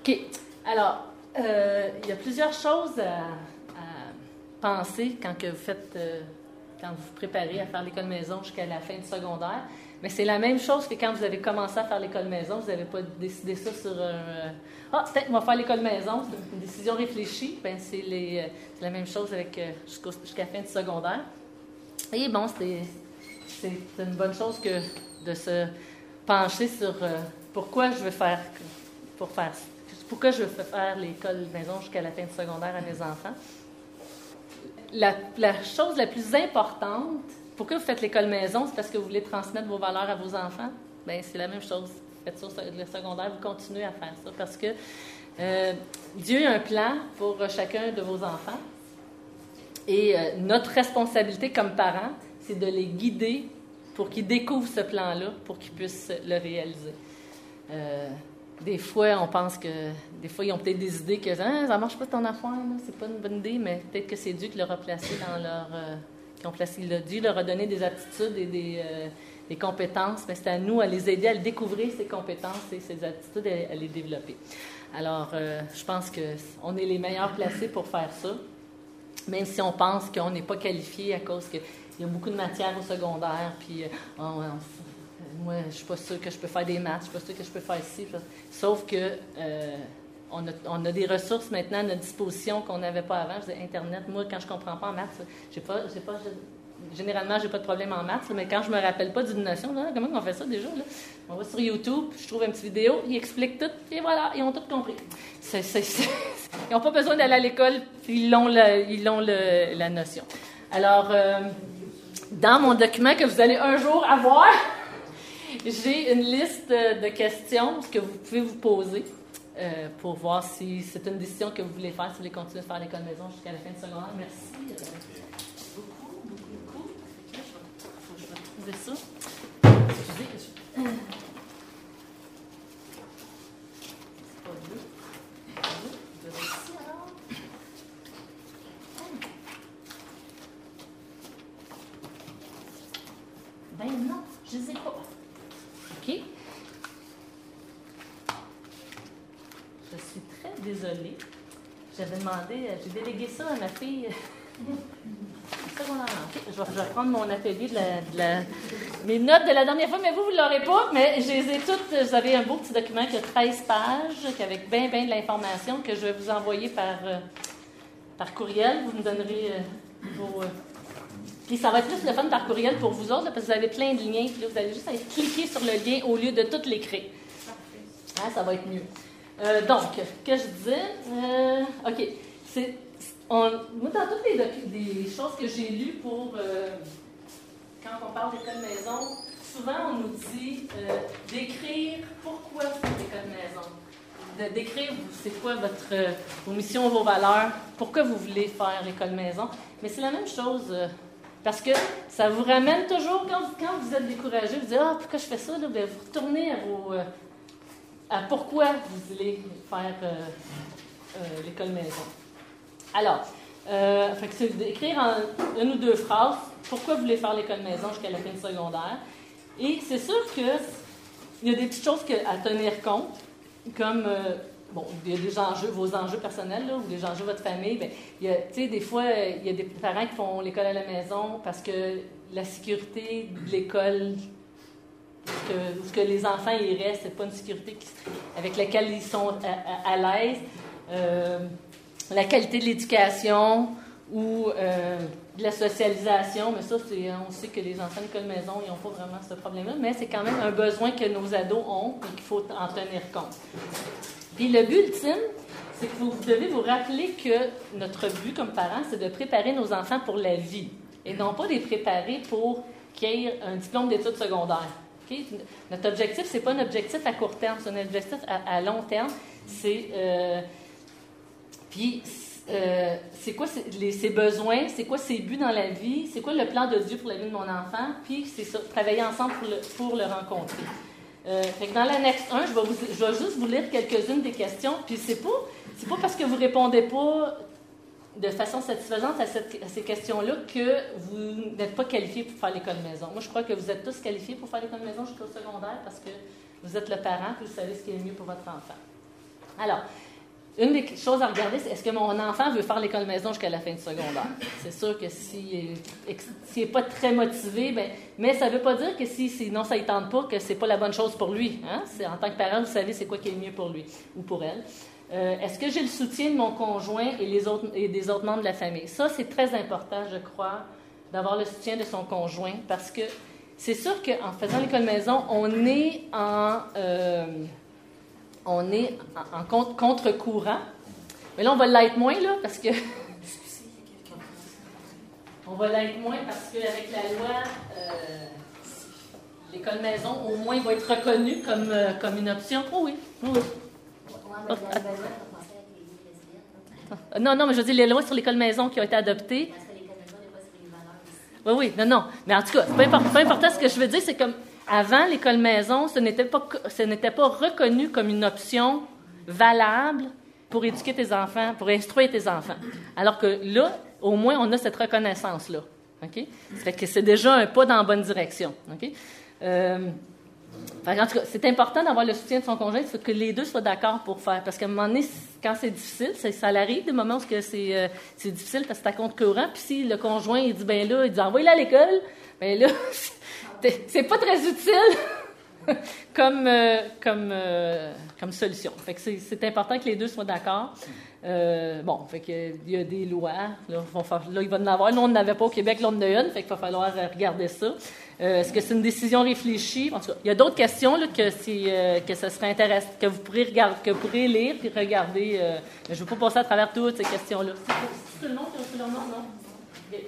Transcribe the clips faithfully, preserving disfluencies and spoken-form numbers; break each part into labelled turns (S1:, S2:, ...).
S1: OK. Alors, euh, il y a plusieurs choses à, à penser quand que vous faites, euh, quand vous vous préparez à faire l'école maison jusqu'à la fin du secondaire. Mais c'est la même chose que quand vous avez commencé à faire l'école maison. Vous n'avez pas décidé ça sur un... Euh, ah, peut-être on va faire l'école maison. C'est une décision réfléchie. Bien, c'est, les, euh, c'est la même chose avec, euh, jusqu'au, jusqu'à la fin du secondaire. Et bon, c'est, c'est une bonne chose que de se pencher sur euh, pourquoi je veux faire... pour faire pourquoi je veux faire l'école maison jusqu'à la fin du secondaire à mes enfants. La, la chose la plus importante, pourquoi vous faites l'école maison, c'est parce que vous voulez transmettre vos valeurs à vos enfants? Bien, c'est la même chose. Vous faites ça le secondaire, vous continuez à faire ça parce que euh, Dieu a un plan pour chacun de vos enfants et euh, notre responsabilité comme parents, c'est de les guider pour qu'ils découvrent ce plan-là, pour qu'ils puissent le réaliser. Euh, Des fois, on pense que... Des fois, ils ont peut-être des idées que ah, « ça ne marche pas ton affaire, là, c'est pas une bonne idée », mais peut-être que c'est Dieu qui leur a placé dans leur... Euh, qui ont placé, Dieu leur a donné des aptitudes et des, euh, des compétences, mais c'est à nous à les aider à découvrir ces compétences et ces aptitudes et à les développer. Alors, euh, je pense qu'on est les meilleurs placés pour faire ça, même si on pense qu'on n'est pas qualifié à cause qu'il y a beaucoup de matière au secondaire, puis euh, on, on, moi, je ne suis pas sûre que je peux faire des maths, je ne suis pas sûre que je peux faire ci. Sauf que euh, on, a, on a des ressources maintenant à notre disposition qu'on n'avait pas avant. Je dis Internet, moi, quand je ne comprends pas en maths, j'ai pas, j'ai pas, j'ai, généralement, je n'ai pas de problème en maths, mais quand je ne me rappelle pas d'une notion, là, comment on fait ça déjà? Là? On va sur YouTube, je trouve une petite vidéo, ils expliquent tout, et voilà, ils ont tout compris. C'est, c'est, c'est, ils n'ont pas besoin d'aller à l'école, ils ont, le, ils ont le, la notion. Alors, euh, dans mon document que vous allez un jour avoir, j'ai une liste de questions que vous pouvez vous poser euh, pour voir si c'est une décision que vous voulez faire, si vous voulez continuer de faire l'école maison jusqu'à la fin du secondaire. Merci. Euh, beaucoup, beaucoup, beaucoup. Il faut que je retrouve ça. Excusez. Je... C'est pas bleu. Je vais ici alors. Ben non, je les ai pas. OK. Je suis très désolée. J'avais demandé, j'ai délégué ça à ma fille. Secondaire. OK. Je vais, je vais prendre mon atelier de la, de la, mes notes de la dernière fois, mais vous, vous ne l'aurez pas. Mais je les ai toutes. Vous avez un beau petit document qui a treize pages, avec bien, bien de l'information que je vais vous envoyer par, euh, par courriel. Vous me donnerez euh, vos. Euh, Puis ça va être plus le fun par courriel pour vous autres, là, parce que vous avez plein de liens. Puis là, vous allez juste aller cliquer sur le lien au lieu de tout l'écrire. Hein, ça va être mieux. Euh, donc, ce que je disais, euh, OK, c'est, on, moi, dans toutes les, docu- des choses que j'ai lues pour, euh, quand on parle d'école maison, souvent on nous dit euh, d'écrire pourquoi vous faites l'école maison. De, d'écrire c'est quoi votre, euh, vos missions, vos valeurs, pourquoi vous voulez faire l'école maison. Mais c'est la même chose... Euh, Parce que ça vous ramène toujours, quand, quand vous êtes découragé, vous dites « Ah, pourquoi je fais ça? » Là, bien, vous retournez à, vos, euh, à pourquoi vous voulez faire euh, euh, l'école maison. Alors, euh, fait que c'est d'écrire en une ou deux phrases pourquoi vous voulez faire l'école maison jusqu'à la fin du secondaire. Et c'est sûr qu'il y a des petites choses que, à tenir compte, comme... Euh, Bon, il y a des enjeux, vos enjeux personnels, là, ou des enjeux de votre famille. Bien, il y a, tu sais, des fois, il y a des parents qui font l'école à la maison parce que la sécurité de l'école, que, où que les enfants y restent, c'est pas une sécurité qui, avec laquelle ils sont à, à, à l'aise. Euh, la qualité de l'éducation ou euh, de la socialisation, mais ça, c'est, on sait que les enfants d'école maison, ils n'ont pas vraiment ce problème-là, mais c'est quand même un besoin que nos ados ont et qu'il faut en tenir compte. Puis le but ultime, c'est que vous devez vous rappeler que notre but comme parents, c'est de préparer nos enfants pour la vie et non pas de les préparer pour qu'ils aient un diplôme d'études secondaires. Okay? Notre objectif, c'est pas un objectif à court terme, c'est un objectif à, à long terme. C'est euh, puis euh, c'est quoi les, ses besoins, c'est quoi ses buts dans la vie, c'est quoi le plan de Dieu pour la vie de mon enfant, puis c'est ça, travailler ensemble pour le, pour le rencontrer. Euh, fait que dans l'annexe un, je vais, vous, je vais juste vous lire quelques-unes des questions, puis c'est pas, c'est pas parce que vous répondez pas de façon satisfaisante à, cette, à ces questions-là que vous n'êtes pas qualifié pour faire l'école maison. Moi, je crois que vous êtes tous qualifiés pour faire l'école maison jusqu'au secondaire parce que vous êtes le parent et vous savez ce qui est le mieux pour votre enfant. Alors, une des choses à regarder, c'est est-ce que mon enfant veut faire l'école maison jusqu'à la fin du secondaire? C'est sûr que s'il n'est pas très motivé, ben, mais ça ne veut pas dire que si sinon ça ne tente pas, que ce n'est pas la bonne chose pour lui. Hein? C'est, en tant que parent, vous savez c'est quoi qui est le mieux pour lui ou pour elle. Euh, est-ce que j'ai le soutien de mon conjoint et, les autres, et des autres membres de la famille? Ça, c'est très important, je crois, d'avoir le soutien de son conjoint, parce que c'est sûr qu'en faisant l'école maison, on est en... Euh, on est en, en contre-courant. Mais là, on va l'être moins, là, parce que... on va l'être moins parce qu'avec la loi, euh, l'école maison, au moins, va être reconnue comme, euh, comme une option. Oh oui, oh oui. Oh, ah. Non, non, mais je veux dire, les lois sur l'école maison qui ont été adoptées... Oui, oui, non, non. Mais en tout cas, peu importe, peu importe ce que je veux dire, c'est comme... Avant, l'école maison, ce n'était pas, ce n'était pas reconnu comme une option valable pour éduquer tes enfants, pour instruire tes enfants. Alors que là, au moins, on a cette reconnaissance-là. OK? Ça fait que c'est déjà un pas dans la bonne direction. OK? Euh, en tout cas, c'est important d'avoir le soutien de son conjoint, c'est que les deux soient d'accord pour faire. Parce qu'à un moment donné, quand c'est difficile, ça, ça arrive des moments où c'est, euh, c'est difficile parce que c'est à contre-courant. Puis si le conjoint, il dit, ben là, il dit, envoie-le à l'école, ben là... c'est pas très utile comme, euh, comme, euh, comme solution. Fait que c'est, c'est important que les deux soient d'accord. Euh, bon, fait que il y a des lois. Là, faire, là il va en avoir. Nous, on n'avait pas au Québec, là, on en a une. Fait qu'il va falloir regarder ça. Euh, est-ce que c'est une décision réfléchie? En tout cas, il y a d'autres questions là, que, c'est, euh, que ce serait intéressant, que vous pourrez regarder, que vous pourrez lire puis regarder. Euh, je ne vais pas passer à travers toutes ces questions-là. C'est tout le monde qui a reçu leur nom? Non? Okay.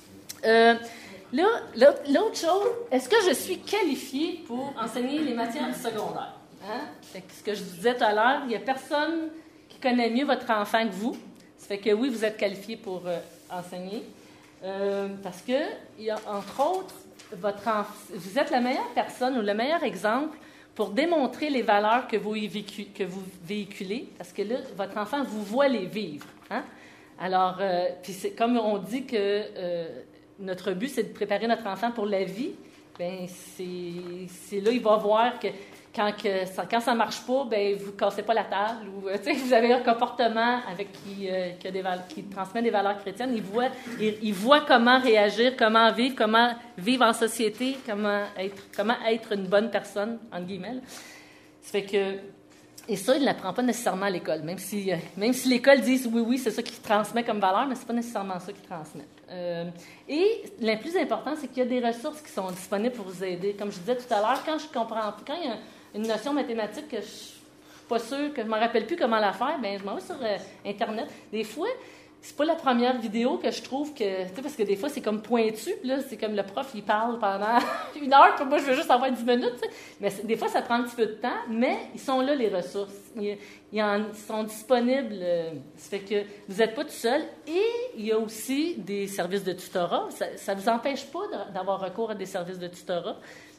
S1: Euh, Là, l'autre chose, est-ce que je suis qualifiée pour enseigner les matières du secondaire? Hein? Fait que ce que je disais tout à l'heure, il n'y a personne qui connaît mieux votre enfant que vous. Ça fait que oui, vous êtes qualifié pour euh, enseigner. Euh, parce que, il y a, entre autres, votre enf- vous êtes la meilleure personne ou le meilleur exemple pour démontrer les valeurs que vous, véhicu- que vous véhiculez. Parce que là, votre enfant vous voit les vivre. Hein? Alors, euh, puis c'est comme on dit que... Euh, notre but, c'est de préparer notre enfant pour la vie. Bien, c'est, c'est là il va voir que quand, que ça, quand ça ne marche pas, bien, vous ne cassez pas la table. Ou, vous avez un comportement avec qui, euh, qui, a des valeurs, qui transmet des valeurs chrétiennes. Il voit, il, il voit comment réagir, comment vivre, comment vivre en société, comment être, comment être une bonne personne, entre guillemets. Là. Ça fait que... Et ça, il ne l'apprend pas nécessairement à l'école, même si, euh, même si l'école dit oui, oui, c'est ça qu'il transmet comme valeur, mais ce n'est pas nécessairement ça qu'il transmet. Euh, et le plus important, c'est qu'il y a des ressources qui sont disponibles pour vous aider. Comme je disais tout à l'heure, quand je comprends, quand il y a une notion mathématique que je ne suis pas sûre, que je ne me rappelle plus comment la faire, bien, je m'en vais sur euh, Internet. Des fois, c'est pas la première vidéo que je trouve que... Tu sais, parce que des fois, c'est comme pointu, puis là, c'est comme le prof, il parle pendant une heure, puis moi, je veux juste avoir dix minutes, tu sais. Mais des fois, ça prend un petit peu de temps, mais ils sont là, les ressources. Ils, ils, en, ils sont disponibles. Euh, ça fait que vous n'êtes pas tout seul. Et il y a aussi des services de tutorat. Ça ne vous empêche pas de, d'avoir recours à des services de tutorat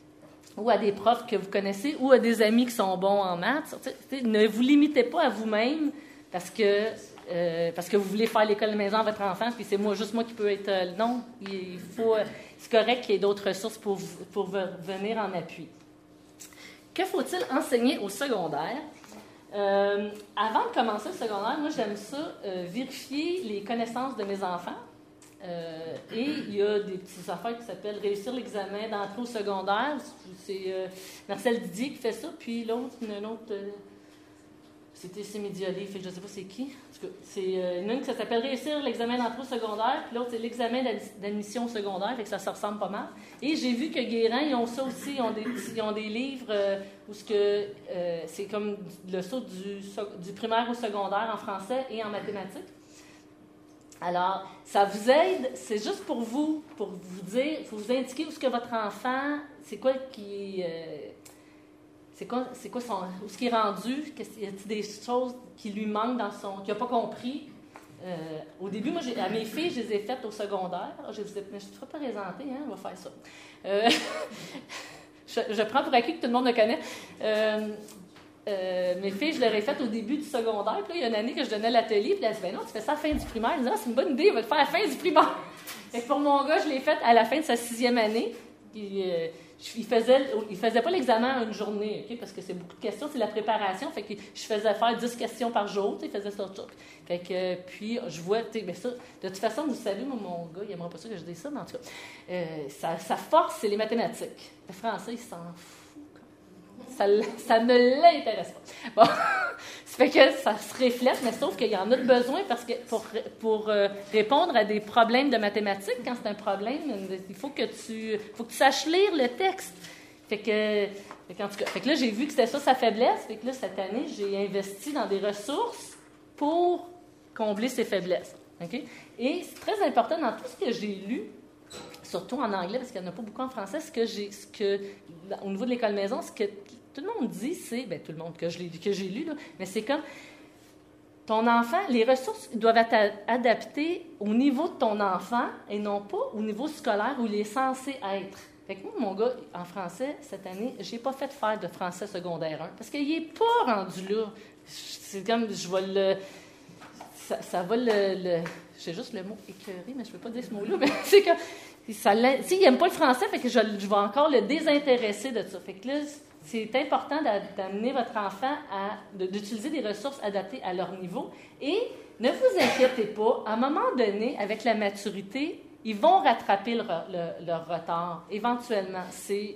S1: ou à des profs que vous connaissez ou à des amis qui sont bons en maths. Tu sais, ne vous limitez pas à vous-même parce que... Euh, parce que vous voulez faire l'école de maison à votre enfant, puis c'est moi, juste moi qui peux être... Euh, non, il faut... Euh, c'est correct qu'il y ait d'autres ressources pour, pour venir en appui. Que faut-il enseigner au secondaire? Euh, avant de commencer le secondaire, moi, j'aime ça, euh, vérifier les connaissances de mes enfants. Euh, et il y a des petites affaires qui s'appellent « Réussir l'examen d'entrée au secondaire ». C'est euh, Marcel Didier qui fait ça, puis l'autre, une autre... Euh, C'était C Média Livre, fait que je ne sais pas c'est qui. En tout cas, c'est euh, une qui s'appelle Réussir l'examen d'entrée au secondaire, puis l'autre, c'est l'examen d'admission au secondaire, fait que ça se ressemble pas mal. Et j'ai vu que Guérin, ils ont ça aussi, ils ont des, ils ont des livres euh, où ce que, euh, c'est comme le saut du, du primaire au secondaire en français et en mathématiques. Alors, ça vous aide, c'est juste pour vous, pour vous dire, il faut vous indiquer où ce que votre enfant, c'est quoi qui... Euh, C'est quoi, c'est quoi son, où est-ce qu'il est rendu? Y a-t-il des choses qui lui manquent dans son... qu'il n'a pas compris? Euh, au début, moi, j'ai, à mes filles, je les ai faites au secondaire. Je vous ai, mais je ne te ferai pas présenter, hein, on va faire ça. Euh, je, je prends pour acquis que tout le monde le connaît. Euh, euh, mes filles, je leur ai faites au début du secondaire. Puis là, il y a une année que je donnais l'atelier. Puis elle dit, ben non, tu fais ça à la fin du primaire. Elle dit, ah, c'est une bonne idée, on va le faire à la fin du primaire. Et pour mon gars, je l'ai faite à la fin de sa sixième année. Puis, euh, il faisait, il faisait pas l'examen en une journée, okay? Parce que c'est beaucoup de questions, c'est la préparation. Fait que je faisais faire dix questions par jour, il faisait ça. Fait que, puis, je vois, mais ça, de toute façon, vous savez, moi, mon gars, il n'aimerait pas ça que je dise ça, mais en tout cas, euh, sa, sa force, c'est les mathématiques. Le français, il s'en fout. Ça, ça ne l'intéresse pas. Bon, ça fait que ça se reflète, mais sauf qu'il y en a besoin parce que pour, pour euh, répondre à des problèmes de mathématiques, quand c'est un problème, il faut que tu, faut que tu saches lire le texte. Fait que, fait que, en tout cas, fait que là, j'ai vu que c'était ça sa faiblesse. Fait que là, cette année, j'ai investi dans des ressources pour combler ses faiblesses. Okay? Et c'est très important dans tout ce que j'ai lu, surtout en anglais, parce qu'il n'y en a pas beaucoup en français, ce que j'ai, ce que, au niveau de l'école maison, ce que tout le monde dit, c'est, bien, tout le monde que, je l'ai, que j'ai lu, là, mais c'est comme, ton enfant, les ressources doivent être adaptées au niveau de ton enfant et non pas au niveau scolaire où il est censé être. Fait que moi, mon gars, en français, cette année, je n'ai pas fait faire de français secondaire un, parce qu'il n'est pas rendu là. C'est comme, je vais le... Ça, ça va le... le j'ai juste le mot écœuré, mais je ne peux pas dire ce mot-là, mais c'est que... Ça, s'il n'aime pas le français, fait que je, je vais encore le désintéresser de ça. Fait que là, c'est important d'amener votre enfant à de, d'utiliser des ressources adaptées à leur niveau. Et ne vous inquiétez pas, à un moment donné, avec la maturité, ils vont rattraper le, le, leur retard, éventuellement. C'est,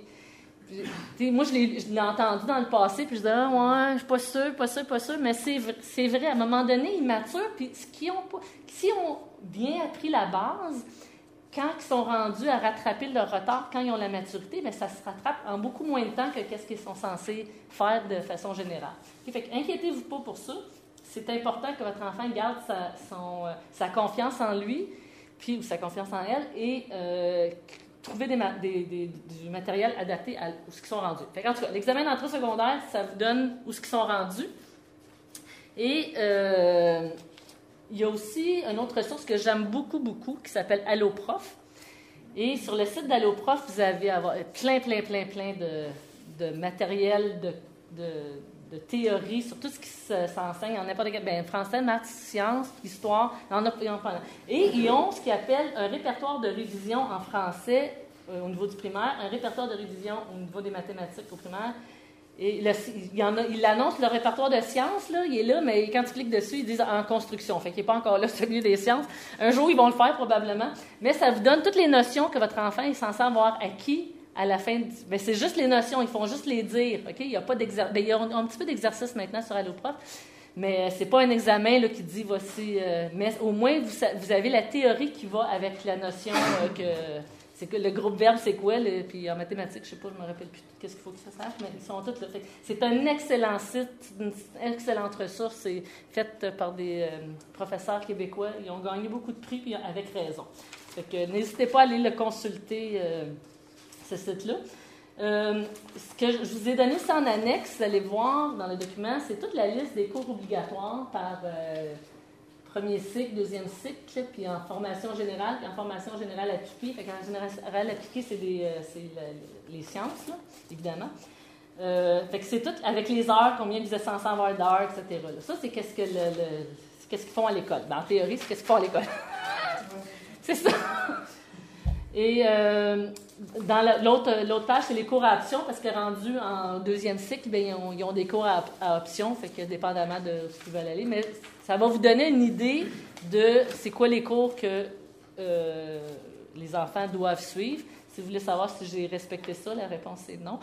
S1: moi, je l'ai, je l'ai entendu dans le passé, puis je disais, ah, ouais, je suis pas sûre, pas sûre, pas sûre, mais c'est, c'est vrai, à un moment donné, ils maturent, puis ce qu'ils ont pas, s'ils ont bien appris la base, quand ils sont rendus à rattraper leur retard, quand ils ont la maturité, bien, ça se rattrape en beaucoup moins de temps que qu'est-ce qu'ils sont censés faire de façon générale. Et fait inquiétez-vous pas pour ça. C'est important que votre enfant garde sa, son, sa confiance en lui, puis ou sa confiance en elle, et euh, trouver des, des, des, du matériel adapté à où ce qu'ils sont rendus. Fait en tout cas, l'examen d'entrée secondaire, ça vous donne où ce qu'ils sont rendus. Et euh, il y a aussi une autre ressource que j'aime beaucoup, beaucoup, qui s'appelle Alloprof. Et sur le site d'Alloprof, vous avez avoir plein, plein, plein, plein de, de matériel, de, de, de théorie sur tout ce qui s'enseigne en n'importe quel... Bien, français, maths, sciences, histoire, en a, en a, et ils ont ce qu'ils appellent un répertoire de révision en français euh, au niveau du primaire, un répertoire de révision au niveau des mathématiques au primaire. Et le, il, y en a, il annonce le répertoire de sciences, là, il est là, mais quand tu cliques dessus, ils disent en construction. Fait qu'il n'est pas encore là, celui des sciences. Un jour, ils vont le faire probablement. Mais ça vous donne toutes les notions que votre enfant est censé avoir acquis à la fin. Du, bien, c'est juste les notions, ils font juste les dire. Okay? Il y a pas d'exer, bien, il y a un, un petit peu d'exercice maintenant sur Alloprof, mais c'est pas un examen là, qui dit voici. Euh, mais au moins, vous, vous avez la théorie qui va avec la notion euh, que. C'est que le groupe verbe, c'est quoi? Le, puis en mathématiques, je ne sais pas, je ne me rappelle plus qu'est-ce qu'il faut que ça sache, mais ils sont tous là. Fait, c'est un excellent site, une excellente ressource. C'est fait par des euh, professeurs québécois. Ils ont gagné beaucoup de prix, puis avec raison. Fait que n'hésitez pas à aller le consulter, euh, ce site-là. Euh, ce que je vous ai donné, c'est en annexe. Vous allez voir dans le document, c'est toute la liste des cours obligatoires par... Euh, premier cycle, deuxième cycle, puis en formation générale, puis en formation générale appliquée. Fait qu'en générale appliquée, c'est, des, euh, c'est le, les sciences, là, évidemment. Euh, fait que c'est tout avec les heures, combien ils étaient censés avoir d'heures, et cetera. Là. Ça, c'est qu'est-ce, que le, le, c'est qu'est-ce qu'ils font à l'école. Ben, en théorie, c'est qu'est-ce qu'ils font à l'école. C'est ça. Et euh, dans la, l'autre, l'autre page, c'est les cours à option, parce que rendu en deuxième cycle, bien, ils, ont, ils ont des cours à, à option, fait que dépendamment de ce qu'ils veulent aller. Mais ça va vous donner une idée de c'est quoi les cours que euh, les enfants doivent suivre. Si vous voulez savoir si j'ai respecté ça, la réponse est non.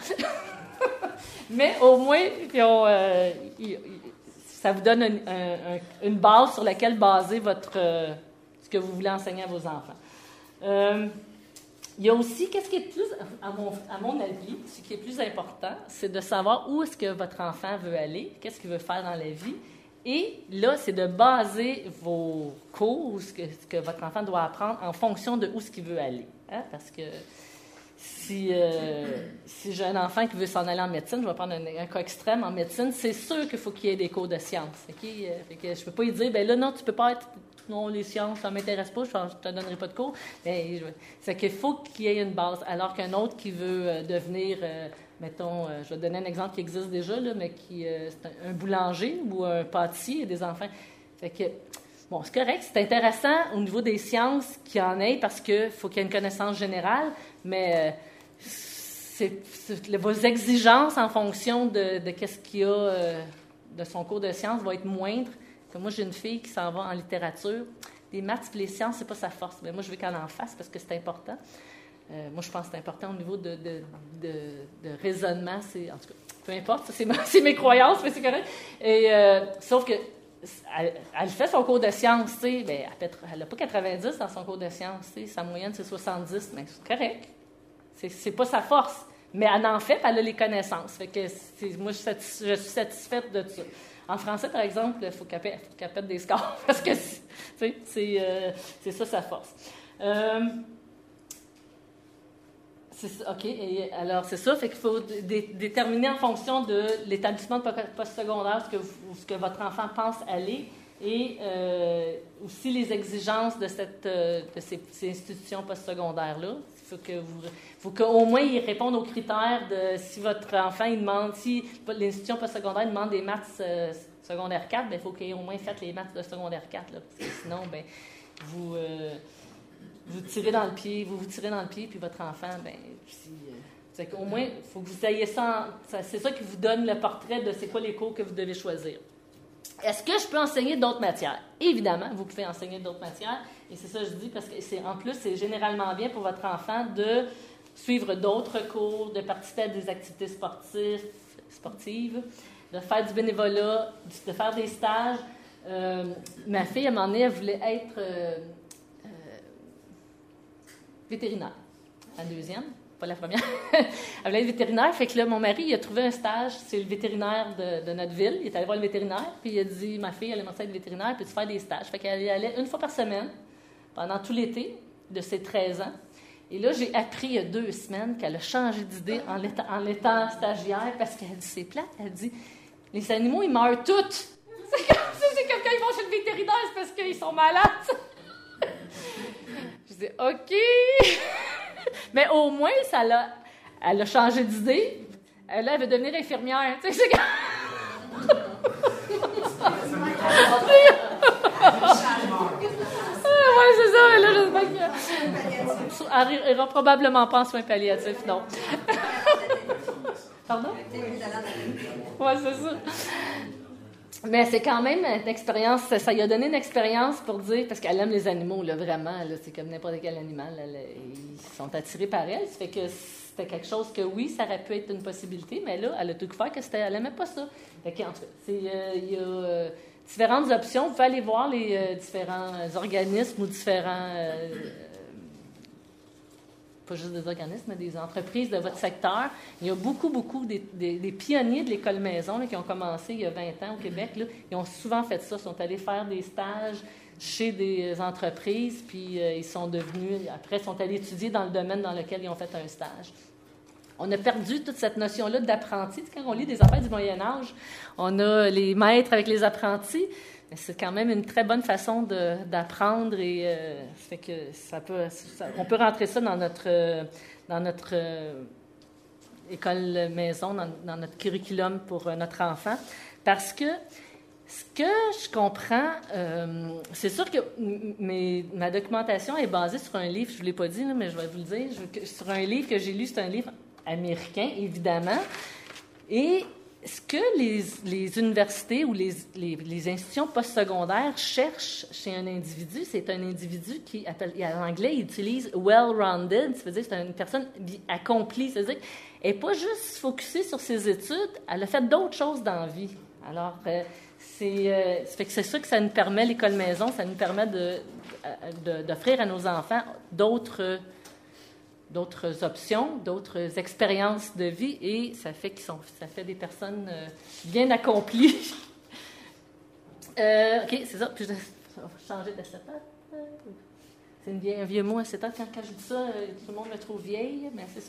S1: Mais au moins, ils ont, euh, ils, ça vous donne une, un, une base sur laquelle baser votre, euh, ce que vous voulez enseigner à vos enfants. Euh, Il y a aussi, qu'est-ce qui est plus, à mon, à mon avis, ce qui est plus important, c'est de savoir où est-ce que votre enfant veut aller, qu'est-ce qu'il veut faire dans la vie. Et là, c'est de baser vos cours, ce que, ce que votre enfant doit apprendre, en fonction de où est-ce qu'il veut aller. Hein? Parce que si, euh, si j'ai un enfant qui veut s'en aller en médecine, je vais prendre un, un cas extrême en médecine, c'est sûr qu'il faut qu'il y ait des cours de sciences. Okay? Fait que je ne peux pas lui dire, bien là, non, tu ne peux pas être... Non, les sciences, ça ne m'intéresse pas, je ne te donnerai pas de cours. Mais c'est qu'il faut qu'il y ait une base. Alors qu'un autre qui veut euh, devenir, euh, mettons, euh, je vais te donner un exemple qui existe déjà, là, mais qui euh, c'est un, un boulanger ou un pâtissier, des enfants. Fait que, bon, c'est correct, c'est intéressant au niveau des sciences qu'il y en ait parce qu'il faut qu'il y ait une connaissance générale, mais euh, c'est, c'est, vos exigences en fonction de, de qu'est-ce qu'il y a euh, de son cours de sciences vont être moindres. Comme moi, j'ai une fille qui s'en va en littérature. Les maths et les sciences, c'est pas sa force. Mais moi, je veux qu'elle en fasse parce que c'est important. Euh, moi, je pense que c'est important au niveau de, de, de, de raisonnement. C'est, en tout cas, peu importe, ça, c'est, ma, c'est mes croyances, mais c'est correct. Et, euh, sauf que elle, elle fait son cours de sciences, tu sais, ben, elle n'a pas quatre-vingt-dix dans son cours de sciences, tu sais, sa moyenne, c'est soixante-dix, mais c'est correct. C'est, c'est pas sa force. Mais elle en fait, elle a les connaissances. Fait que c'est, moi, je suis, satisf- je suis satisfaite de ça. En français, par exemple, il faut qu'elle pète, faut qu'elle pète des scores, parce que c'est, tu sais, c'est, euh, c'est ça sa force. Euh, C'est ça, OK. Et alors, c'est ça. Fait qu'il faut dé- déterminer en fonction de l'établissement de postsecondaire ce que, vous, ce que votre enfant pense aller et euh, aussi les exigences de, cette, de ces, ces institutions postsecondaires-là. Il faut que vous, faut qu'au moins ils répondent aux critères de si votre enfant, il demande, si l'institution postsecondaire demande des maths euh, secondaire quatre, bien, il faut qu'il ait au moins fait les maths de secondaire quatre, là, parce que sinon, bien, vous... Euh, vous tirez dans le pied, vous vous tirez dans le pied, puis votre enfant, bien, puis, euh, c'est qu'au moins, il faut que vous ayez ça, en, ça, c'est ça qui vous donne le portrait de c'est quoi les cours que vous devez choisir. Est-ce que je peux enseigner d'autres matières? Évidemment, vous pouvez enseigner d'autres matières, et c'est ça que je dis, parce que c'est, en plus, c'est généralement bien pour votre enfant de suivre d'autres cours, de participer à des activités sportives, sportives de faire du bénévolat, de faire des stages. Euh, ma fille, à un moment donné, elle voulait être... Euh, vétérinaire. La deuxième, pas la première. Elle voulait être vétérinaire. Fait que là, mon mari, il a trouvé un stage, c'est le vétérinaire de, de notre ville. Il est allé voir le vétérinaire, puis il a dit, ma fille, elle aimerait ça être vétérinaire, puis tu faire des stages. Fait qu'elle y allait une fois par semaine, pendant tout l'été, de ses treize ans. Et là, j'ai appris il y a deux semaines qu'elle a changé d'idée en l'étant, en étant stagiaire, parce qu'elle dit, c'est plate. Elle dit, les animaux, ils meurent tous. C'est comme ça, c'est comme quand ils vont chez le vétérinaire, c'est parce qu'ils sont malades. Je dis, OK! Mais au moins, ça l'a, elle a changé d'idée. Elle, elle veut devenir infirmière. Tu sais, c'est comme... Oui, c'est ça, mais là, j'espère qu'elle... Elle n'ira probablement pas en soins palliatifs, non. Pardon? Oui, c'est ça. Mais c'est quand même une expérience, ça lui a donné une expérience pour dire, parce qu'elle aime les animaux, là, vraiment, là, c'est comme n'importe quel animal, là, là, ils sont attirés par elle, ça fait que c'était quelque chose que, oui, ça aurait pu être une possibilité, mais là, elle a tout fait que c'était, elle n'aimait pas ça. Fait que, en tout cas, c'est, euh, il y a euh, différentes options, vous pouvez aller voir les euh, différents organismes ou différents... Euh, pas juste des organismes, mais des entreprises de votre secteur. Il y a beaucoup, beaucoup des, des, des pionniers de l'école maison là, qui ont commencé il y a vingt ans au Québec. Là, ils ont souvent fait ça. Ils sont allés faire des stages chez des entreprises, puis euh, ils sont devenus, après, ils sont allés étudier dans le domaine dans lequel ils ont fait un stage. On a perdu toute cette notion-là d'apprenti. Tu sais, quand on lit des affaires du Moyen Âge, on a les maîtres avec les apprentis. Mais c'est quand même une très bonne façon de, d'apprendre et euh, ça fait que ça peut, ça, on peut rentrer ça dans notre, euh, dans notre euh, école maison, dans, dans notre curriculum pour euh, notre enfant. Parce que ce que je comprends, euh, c'est sûr que m- mes, ma documentation est basée sur un livre, je ne vous l'ai pas dit, là, mais je vais vous le dire, je, sur un livre que j'ai lu, c'est un livre américain, évidemment, et ce que les, les universités ou les, les, les institutions postsecondaires cherchent chez un individu, c'est un individu qui, appelle, en anglais, ils utilisent « well-rounded », ça veut dire que c'est une personne accomplie, ça veut dire qu'elle n'est pas juste focusée sur ses études, elle a fait d'autres choses dans la vie. Alors, euh, c'est, euh, ça fait que c'est ça que ça nous permet, l'école maison, ça nous permet de, de, d'offrir à nos enfants d'autres d'autres options, d'autres expériences de vie, et ça fait qu'ils sont, ça fait des personnes euh, bien accomplies. euh, OK, c'est ça. Puis je vais changer d'acétate. C'est une vieille, un vieux mot, acétate. Quand, quand je dis ça, euh, tout le monde me trouve vieille, mais c'est ça.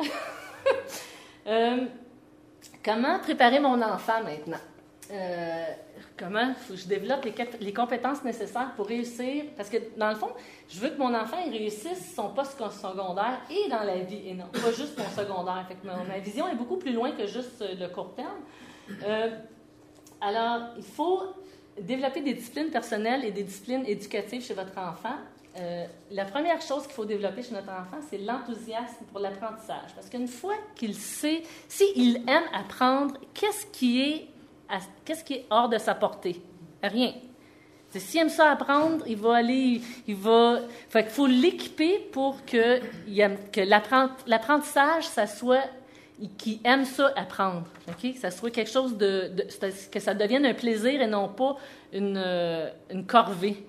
S1: euh, comment préparer mon enfant maintenant? Euh, comment faut que je développe les, cap- les compétences nécessaires pour réussir? Parce que, dans le fond, je veux que mon enfant il réussisse son post-secondaire et dans la vie, et non pas juste mon secondaire. Fait que ma, ma vision est beaucoup plus loin que juste le court terme. Euh, alors, il faut développer des disciplines personnelles et des disciplines éducatives chez votre enfant euh, la première chose qu'il faut développer chez notre enfant, c'est l'enthousiasme pour l'apprentissage. Parce qu'une fois qu'il sait, s'il aime apprendre, qu'est-ce qui est, à, qu'est-ce qui est hors de sa portée? Rien. C'est, s'il aime ça apprendre, il va aller, il va... Fait qu'il faut l'équiper pour que, il aime, que l'apprent, l'apprentissage, ça soit... qu'il aime ça apprendre, ok? Que ça soit quelque chose de, de... que ça devienne un plaisir et non pas une, euh, une corvée.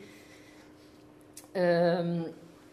S1: Euh,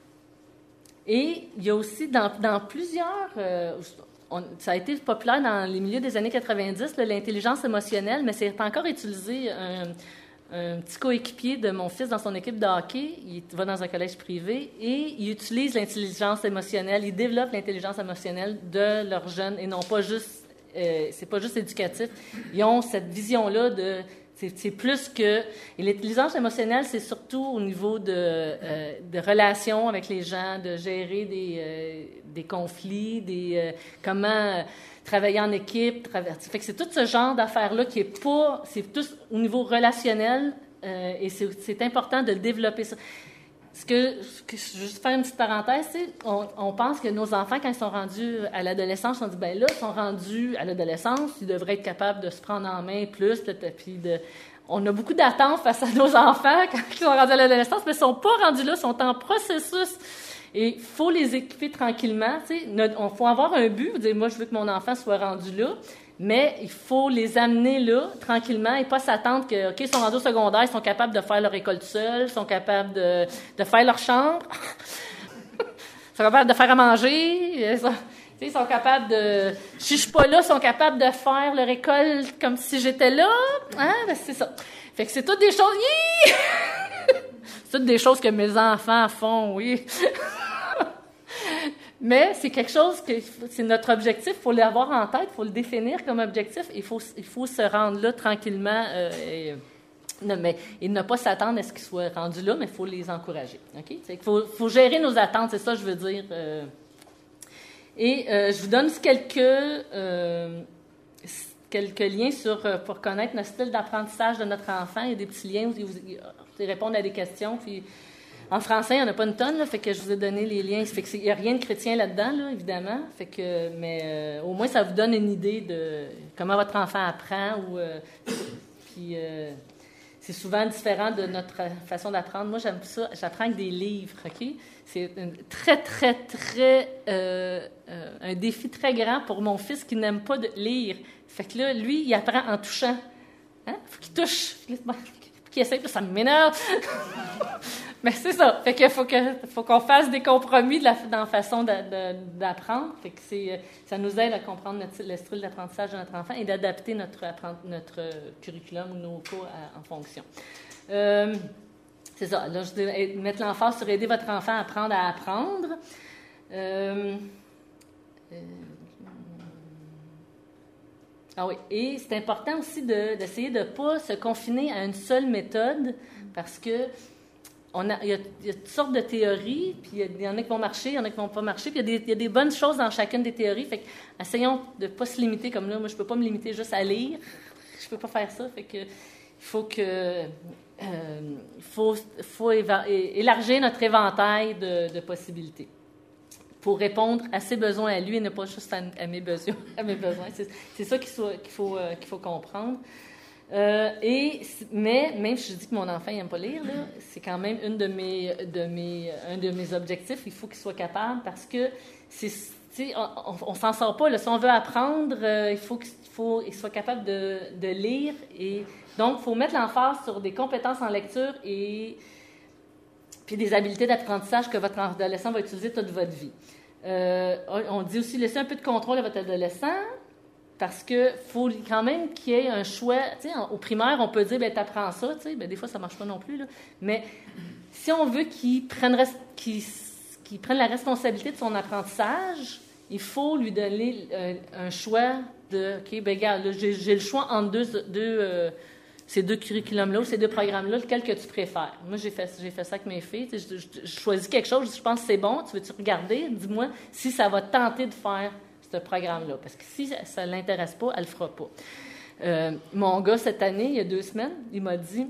S1: et il y a aussi dans, dans plusieurs... Euh, on, ça a été populaire dans les milieux des années quatre-vingt-dix, là, l'intelligence émotionnelle, mais c'est encore utilisé... Un, un petit coéquipier de mon fils dans son équipe de hockey, il va dans un collège privé et il utilise l'intelligence émotionnelle, il développe l'intelligence émotionnelle de leurs jeunes et non pas juste, euh, c'est pas juste éducatif. Ils ont cette vision-là de, c'est, c'est plus que, et l'intelligence émotionnelle, c'est surtout au niveau de, euh, de relations avec les gens, de gérer des, euh, des conflits, des, euh, comment... Euh, travailler en équipe, traverser. Fait que c'est tout ce genre d'affaires-là qui est pas... C'est tout au niveau relationnel euh, et c'est, c'est important de développer ça. Ce que, ce que je vais juste faire une petite parenthèse, c'est on, on pense que nos enfants, quand ils sont rendus à l'adolescence, on dit, bien là, ils sont rendus à l'adolescence, ils devraient être capables de se prendre en main plus, puis de... On a beaucoup d'attentes face à nos enfants quand ils sont rendus à l'adolescence, mais ils ne sont pas rendus là, ils sont en processus. Et il faut les équiper tranquillement. Il faut avoir un but, dire, moi, je veux que mon enfant soit rendu là, mais il faut les amener là, tranquillement, et pas s'attendre que, OK, ils sont rendus au secondaire, ils sont capables de faire leur école seuls, ils sont capables de, de faire leur chambre, ils sont capables de faire à manger, ils sont, ils sont capables de... Si je suis pas là, ils sont capables de faire leur école comme si j'étais là. Hein? Ben, c'est ça. Fait que c'est toutes des choses... C'est toutes des choses que mes enfants font, oui. Mais c'est quelque chose que c'est notre objectif, il faut l'avoir en tête, il faut le définir comme objectif, il faut, il faut se rendre là tranquillement euh, et, ne, mais, et ne pas s'attendre à ce qu'ils soient rendus là, mais il faut les encourager. Okay? Il faut, faut gérer nos attentes, c'est ça que je veux dire. Euh. Et euh, je vous donne quelques, euh, quelques liens sur, pour connaître notre style d'apprentissage de notre enfant. Il y a des petits liens où vous, vous répondre à des questions, puis... En français, il n'y en a pas une tonne, là, fait que je vous ai donné les liens. Fait que il n'y a rien de chrétien là-dedans, là, évidemment. Fait que, mais euh, au moins, ça vous donne une idée de comment votre enfant apprend. Ou, euh, puis, euh, c'est souvent différent de notre façon d'apprendre. Moi, j'aime ça. J'apprends avec des livres, OK? C'est un très, très, très... Euh, euh, un défi très grand pour mon fils qui n'aime pas de lire. Fait que là, lui, il apprend en touchant. Hein? Faut qu'il touche. Qu'il essaie, ça m'énerve. Mais c'est ça. Fait qu'il faut, que, faut qu'on fasse des compromis de la, dans la façon de, de, d'apprendre. Fait que c'est, ça nous aide à comprendre notre, le style d'apprentissage de notre enfant et d'adapter notre, notre curriculum ou nos cours à, en fonction. Euh, c'est ça. Là, je dis, mettre l'emphase sur aider votre enfant à apprendre à apprendre. Euh, euh, ah oui. Et c'est important aussi de, d'essayer de ne pas se confiner à une seule méthode parce que On a, il, y a, il y a toutes sortes de théories, puis il y, a, il y en a qui vont marcher, il y en a qui ne vont pas marcher, puis il y, a des, il y a des bonnes choses dans chacune des théories. Fait que, essayons de ne pas se limiter comme là. Moi, je ne peux pas me limiter juste à lire. Je ne peux pas faire ça. Fait que, il faut que... Euh, il faut, faut éva- élargir notre éventail de, de possibilités pour répondre à ses besoins à lui et ne pas juste à, à mes besoins. À mes besoins. C'est, c'est ça qu'il faut, qu'il faut, euh, qu'il faut comprendre. Euh, et, mais même si je dis que mon enfant n'aime pas lire, là, c'est quand même une de mes, de mes, un de mes objectifs. Il faut qu'il soit capable parce que c'est, on ne s'en sort pas. Là. Si on veut apprendre, euh, il faut qu'il, faut, qu'il soit capable de, de lire. Et, donc, il faut mettre l'emphase sur des compétences en lecture et puis des habiletés d'apprentissage que votre adolescent va utiliser toute votre vie. Euh, on dit aussi laisser un peu de contrôle à votre adolescent. Parce qu'il faut quand même qu'il y ait un choix. Tu sais, au primaire, on peut dire, bien, t'apprends ça. Tu sais, bien, des fois, ça ne marche pas non plus. Là. Mais si on veut qu'il prenne, qu'il, qu'il prenne la responsabilité de son apprentissage, il faut lui donner euh, un choix de, OK, bien, regarde, là, j'ai, j'ai le choix entre deux, deux, euh, ces deux curriculums-là ou ces deux programmes-là, lequel que tu préfères. Moi, j'ai fait, j'ai fait ça avec mes filles. Tu sais, je, je, je choisis quelque chose, je pense que c'est bon, tu veux-tu regarder? Dis-moi si ça va te tenter de faire ce programme-là. Parce que si ça ne l'intéresse pas, elle ne le fera pas. Euh, mon gars, cette année, il y a deux semaines, il m'a dit,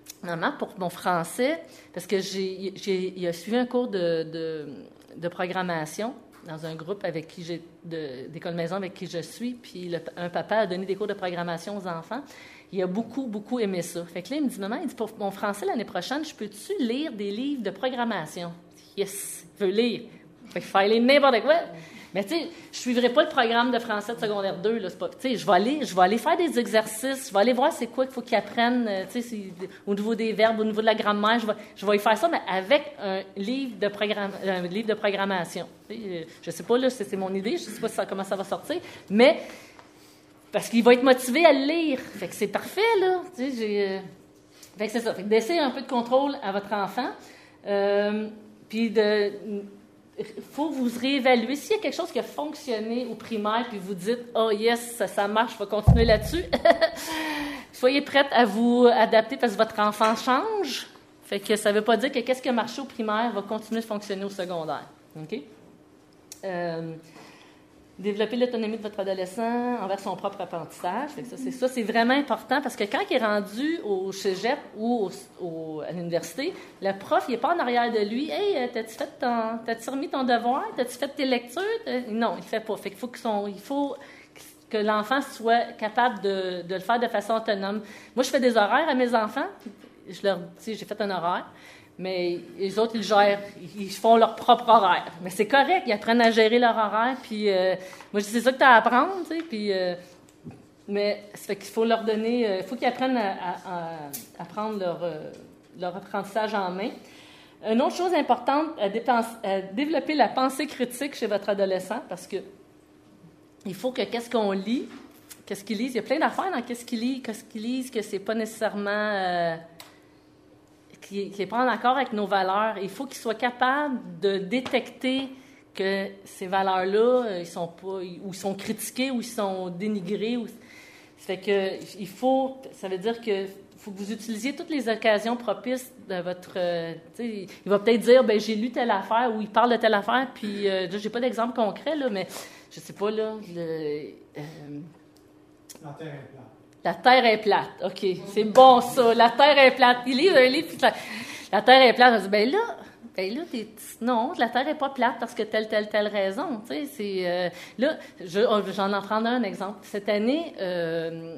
S1: maman, pour mon français, parce que j'ai, j'ai il a suivi un cours de, de, de programmation dans un groupe avec qui j'ai, de, d'école maison avec qui je suis, puis le, un papa a donné des cours de programmation aux enfants. Il a beaucoup, beaucoup aimé ça. Fait que là, il me dit, maman, il dit, pour mon français l'année prochaine, je peux-tu lire des livres de programmation? Yes, il veut lire. Fait qu'il faut aller n'importe quoi. Mais tu sais, je ne suivrai pas le programme de français de secondaire deux. Là, c'est pas, tu sais, je vais aller, je vais aller faire des exercices, je vais aller voir c'est quoi qu'il faut qu'ils apprennent, tu sais, au niveau des verbes, au niveau de la grammaire. Je vais, je vais y faire ça, mais avec un livre de, programme, un livre de programmation. Tu sais, je ne sais pas là, si c'est mon idée, je ne sais pas ça, comment ça va sortir, mais parce qu'il va être motivé à le lire. Fait que c'est parfait, là. Tu sais, j'ai, euh... fait que c'est ça. Fait que d'essayer un peu de contrôle à votre enfant. Euh, puis de... Il faut vous réévaluer. S'il y a quelque chose qui a fonctionné au primaire, puis vous dites « Oh yes, ça, ça marche, je vais continuer là-dessus », soyez prête à vous adapter parce que votre enfant change. Fait que ça ne veut pas dire que qu'est-ce qui a marché au primaire va continuer de fonctionner au secondaire. OK? Euh, développer l'autonomie de votre adolescent envers son propre apprentissage. Fait que ça, c'est ça, c'est vraiment important parce que quand il est rendu au cégep ou au, au, à l'université, le prof, il n'est pas en arrière de lui. « Hey, t'as-tu fait ton, t'as-tu remis ton devoir? T'as-tu fait tes lectures? » Non, il ne le fait pas. Fait qu'il faut, que son, il faut que l'enfant soit capable de, de le faire de façon autonome. Moi, je fais des horaires à mes enfants. Je leur dis, j'ai fait un horaire. Mais les autres, ils gèrent, ils font leur propre horaire. Mais c'est correct, ils apprennent à gérer leur horaire. Puis, euh, moi, je dis, c'est ça que tu as à apprendre, tu sais. Puis, euh, mais ça fait qu'il faut leur donner, il euh, faut qu'ils apprennent à, à, à prendre leur, euh, leur apprentissage en main. Une autre chose importante, à, dépense, à développer la pensée critique chez votre adolescent, parce que il faut que qu'est-ce qu'on lit, qu'est-ce qu'ils lisent, il y a plein d'affaires dans qu'est-ce qu'ils lisent, qu'est-ce qu'ils lisent, que c'est pas nécessairement... Euh, qui n'est pas en accord avec nos valeurs. Il faut qu'ils soient capables de détecter que ces valeurs-là, ils sont pas, ou ils sont critiquées, ou ils sont dénigrés. Ou... Ça fait que il faut, ça veut dire que faut que vous utilisiez toutes les occasions propices de votre... Euh, il va peut-être dire, ben j'ai lu telle affaire, ou il parle de telle affaire, puis euh, là, j'ai pas d'exemple concret, là, mais je sais pas, là... Le, euh,
S2: La Terre est plate.
S1: La Terre est plate. OK, c'est bon, ça. La Terre est plate. Il lit un livre, puis la, la Terre est plate. On dit, ben là, ben là t'es, non, la Terre n'est pas plate parce que telle, telle, telle raison. Tu sais, c'est... Euh, là, je, j'en en prends un exemple. Cette année, euh,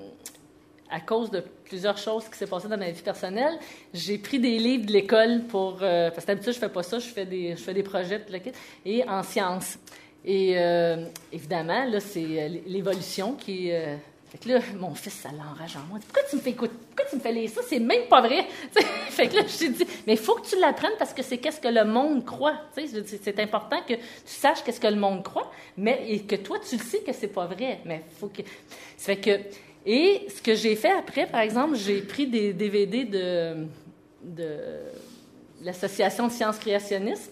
S1: à cause de plusieurs choses qui s'est passées dans ma vie personnelle, j'ai pris des livres de l'école pour... Euh, parce que d'habitude, je fais pas ça. Je fais des, je fais des projets, et en sciences. Et euh, évidemment, là, c'est l'évolution qui... Euh, Fait que là, mon fils, ça l'enrage en moi. Pourquoi tu me fais écouter? Pourquoi tu me fais lire ça? C'est même pas vrai. Fait que là, je t'ai dit, mais il faut que tu l'apprennes parce que c'est qu'est-ce que le monde croit. T'sais, c'est important que tu saches qu'est-ce que le monde croit, mais et que toi, tu le sais que c'est pas vrai. Mais faut que. Ça fait que. Et ce que j'ai fait après, par exemple, j'ai pris des D V D de, de l'Association de sciences créationnistes.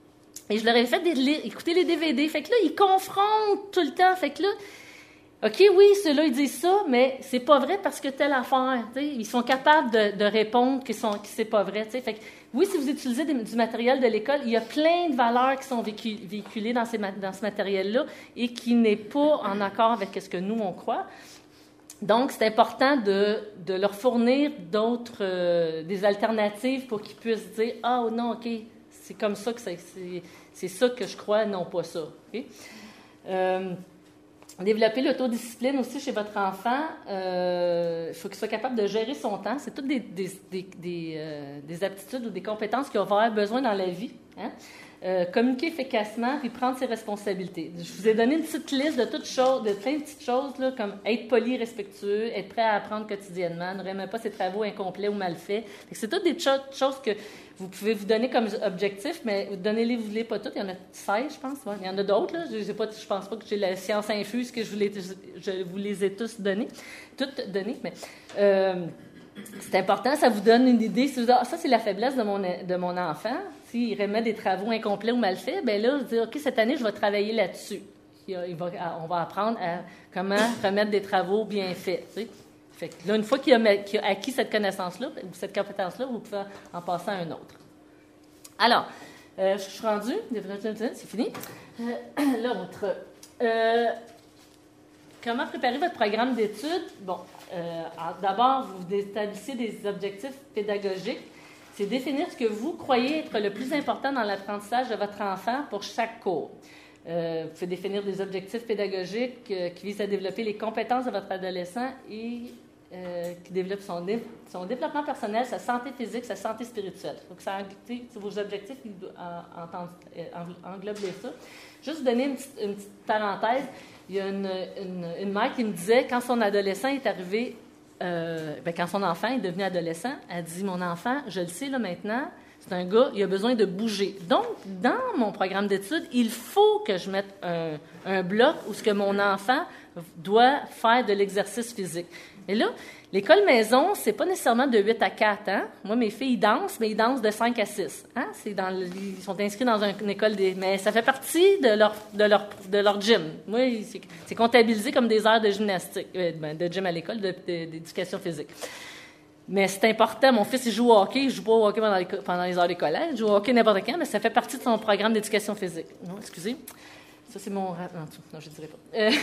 S1: Et je leur ai fait des, écouter les D V D. Fait que là, ils confrontent tout le temps. Fait que là, OK, oui, ceux-là, ils disent ça, mais c'est pas vrai parce que telle affaire, t'sais, ils sont capables de, de répondre que, sont, que c'est pas vrai. T'sais. Fait que, oui, si vous utilisez des, du matériel de l'école, il y a plein de valeurs qui sont véhiculées dans, ces, dans ce matériel-là et qui n'est pas en accord avec ce que nous, on croit. Donc, c'est important de, de leur fournir d'autres, euh, des alternatives pour qu'ils puissent dire « Ah, oh, non, OK, c'est comme ça que c'est, c'est, c'est ça que je crois, non pas ça. Okay? » euh, Développer l'autodiscipline aussi chez votre enfant. Euh, il faut qu'il soit capable de gérer son temps. C'est toutes des, des, des, des, euh, des aptitudes ou des compétences qu'il va avoir besoin dans la vie. Hein? Euh, communiquer efficacement puis prendre ses responsabilités. Je vous ai donné une petite liste de toutes choses, de plein de petites choses, là, comme être poli, respectueux, être prêt à apprendre quotidiennement, ne remet pas ses travaux incomplets ou mal faits. C'est toutes des cho- choses que vous pouvez vous donner comme objectif, mais donnez-les, vous ne les pas toutes. Il y en a seize, je pense. Ouais. Il y en a d'autres. Là. Je ne pense pas que j'ai la science infuse que je vous les, je vous les ai tous données, toutes données, mais... Euh, c'est important, ça vous donne une idée. Si vous dites, ah, ça, c'est la faiblesse de mon, de mon enfant. S'il remet des travaux incomplets ou mal faits, bien là, je dis, OK, cette année, je vais travailler là-dessus. Il va, on va apprendre à comment remettre des travaux bien faits. Tu sais. Fait que là, une fois qu'il a, qu'il a acquis cette connaissance-là, ou cette compétence-là, vous pouvez en passer à un autre. Alors, euh, je suis rendue, c'est fini. Euh, l'autre. Euh, Comment préparer votre programme d'études? Bon, euh, d'abord, vous établissez des objectifs pédagogiques. C'est définir ce que vous croyez être le plus important dans l'apprentissage de votre enfant pour chaque cours. Euh, vous pouvez définir des objectifs pédagogiques euh, qui visent à développer les compétences de votre adolescent et euh, qui développent son, dé- son développement personnel, sa santé physique, sa santé spirituelle. Donc, ça c'est vos objectifs qui englobent ça. Juste vous donner une petite, une petite parenthèse. Il y a une, une, une mère qui me disait, quand son adolescent est arrivé, euh, bien, quand son enfant est devenu adolescent, elle dit, mon enfant, je le sais là maintenant, c'est un gars, il a besoin de bouger. Donc, dans mon programme d'études, il faut que je mette un, un bloc où ce que mon enfant doit faire de l'exercice physique. Et là, l'école maison, c'est pas nécessairement de huit à quatre. Hein? Moi, mes filles, ils dansent, mais ils dansent de cinq à six. Hein? C'est dans le, ils sont inscrits dans une école, des, mais ça fait partie de leur, de leur, de leur gym. Moi, c'est, c'est comptabilisé comme des heures de gymnastique, euh, ben, de gym à l'école, de, de, d'éducation physique. Mais c'est important. Mon fils, il joue au hockey. Il ne joue pas au hockey pendant les, pendant les heures des collèges. Il joue au hockey n'importe quand, mais ça fait partie de son programme d'éducation physique. Non, excusez. Ça, c'est mon... Non, non je ne dirais pas. Euh...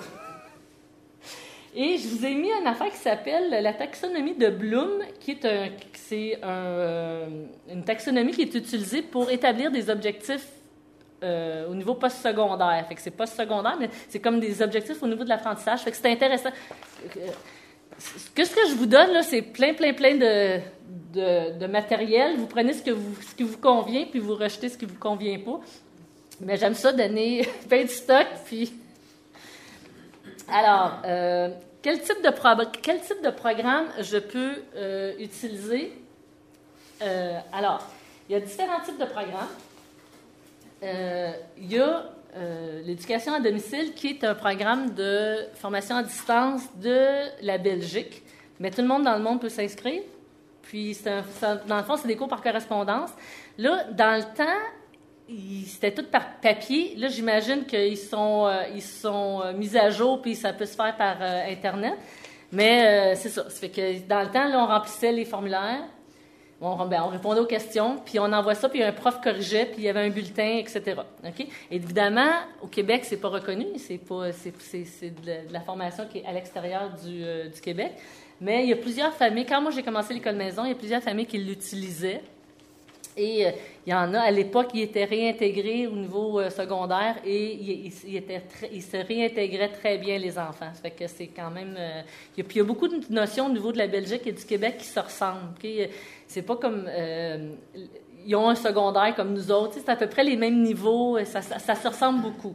S1: Et je vous ai mis une affaire qui s'appelle la taxonomie de Bloom, qui est un, c'est un, euh, une taxonomie qui est utilisée pour établir des objectifs euh, au niveau postsecondaire. Fait que c'est postsecondaire, mais c'est comme des objectifs au niveau de l'apprentissage. Fait que c'est intéressant. Ce que, ce que je vous donne, là, c'est plein, plein, plein de, de, de matériel. Vous prenez ce, que vous, ce qui vous convient, puis vous rejetez ce qui ne vous convient pas. Mais j'aime ça donner plein de stock, puis... Alors, euh, quel, type de pro- quel type de programme je peux euh, utiliser? Euh, alors, il y a différents types de programmes. Euh, il y a euh, l'éducation à domicile, qui est un programme de formation à distance de la Belgique. Mais tout le monde dans le monde peut s'inscrire. Puis, c'est un, ça, dans le fond, c'est des cours par correspondance. Là, dans le temps... C'était tout par papier. Là, j'imagine qu'ils sont, euh, ils sont euh, mis à jour, puis ça peut se faire par euh, Internet. Mais euh, c'est ça. Ça fait que dans le temps, là, on remplissait les formulaires, on, ben, on répondait aux questions, puis on envoie ça, puis un prof corrigeait, puis il y avait un bulletin, et cetera. Okay? Évidemment, au Québec, c'est pas reconnu. C'est, pas, c'est, c'est, c'est de, la, de la formation qui est à l'extérieur du, euh, du Québec. Mais il y a plusieurs familles. Quand moi, j'ai commencé l'école maison, il y a plusieurs familles qui l'utilisaient. Et euh, il y en a, à l'époque, ils étaient réintégrés au niveau euh, secondaire et ils, ils, étaient très, ils se réintégraient très bien, les enfants. Ça fait que c'est quand même... Euh, il y a, puis il y a beaucoup de notions au niveau de la Belgique et du Québec qui se ressemblent. Okay? C'est pas comme... Euh, ils ont un secondaire comme nous autres. C'est à peu près les mêmes niveaux. Ça, ça, ça se ressemble beaucoup.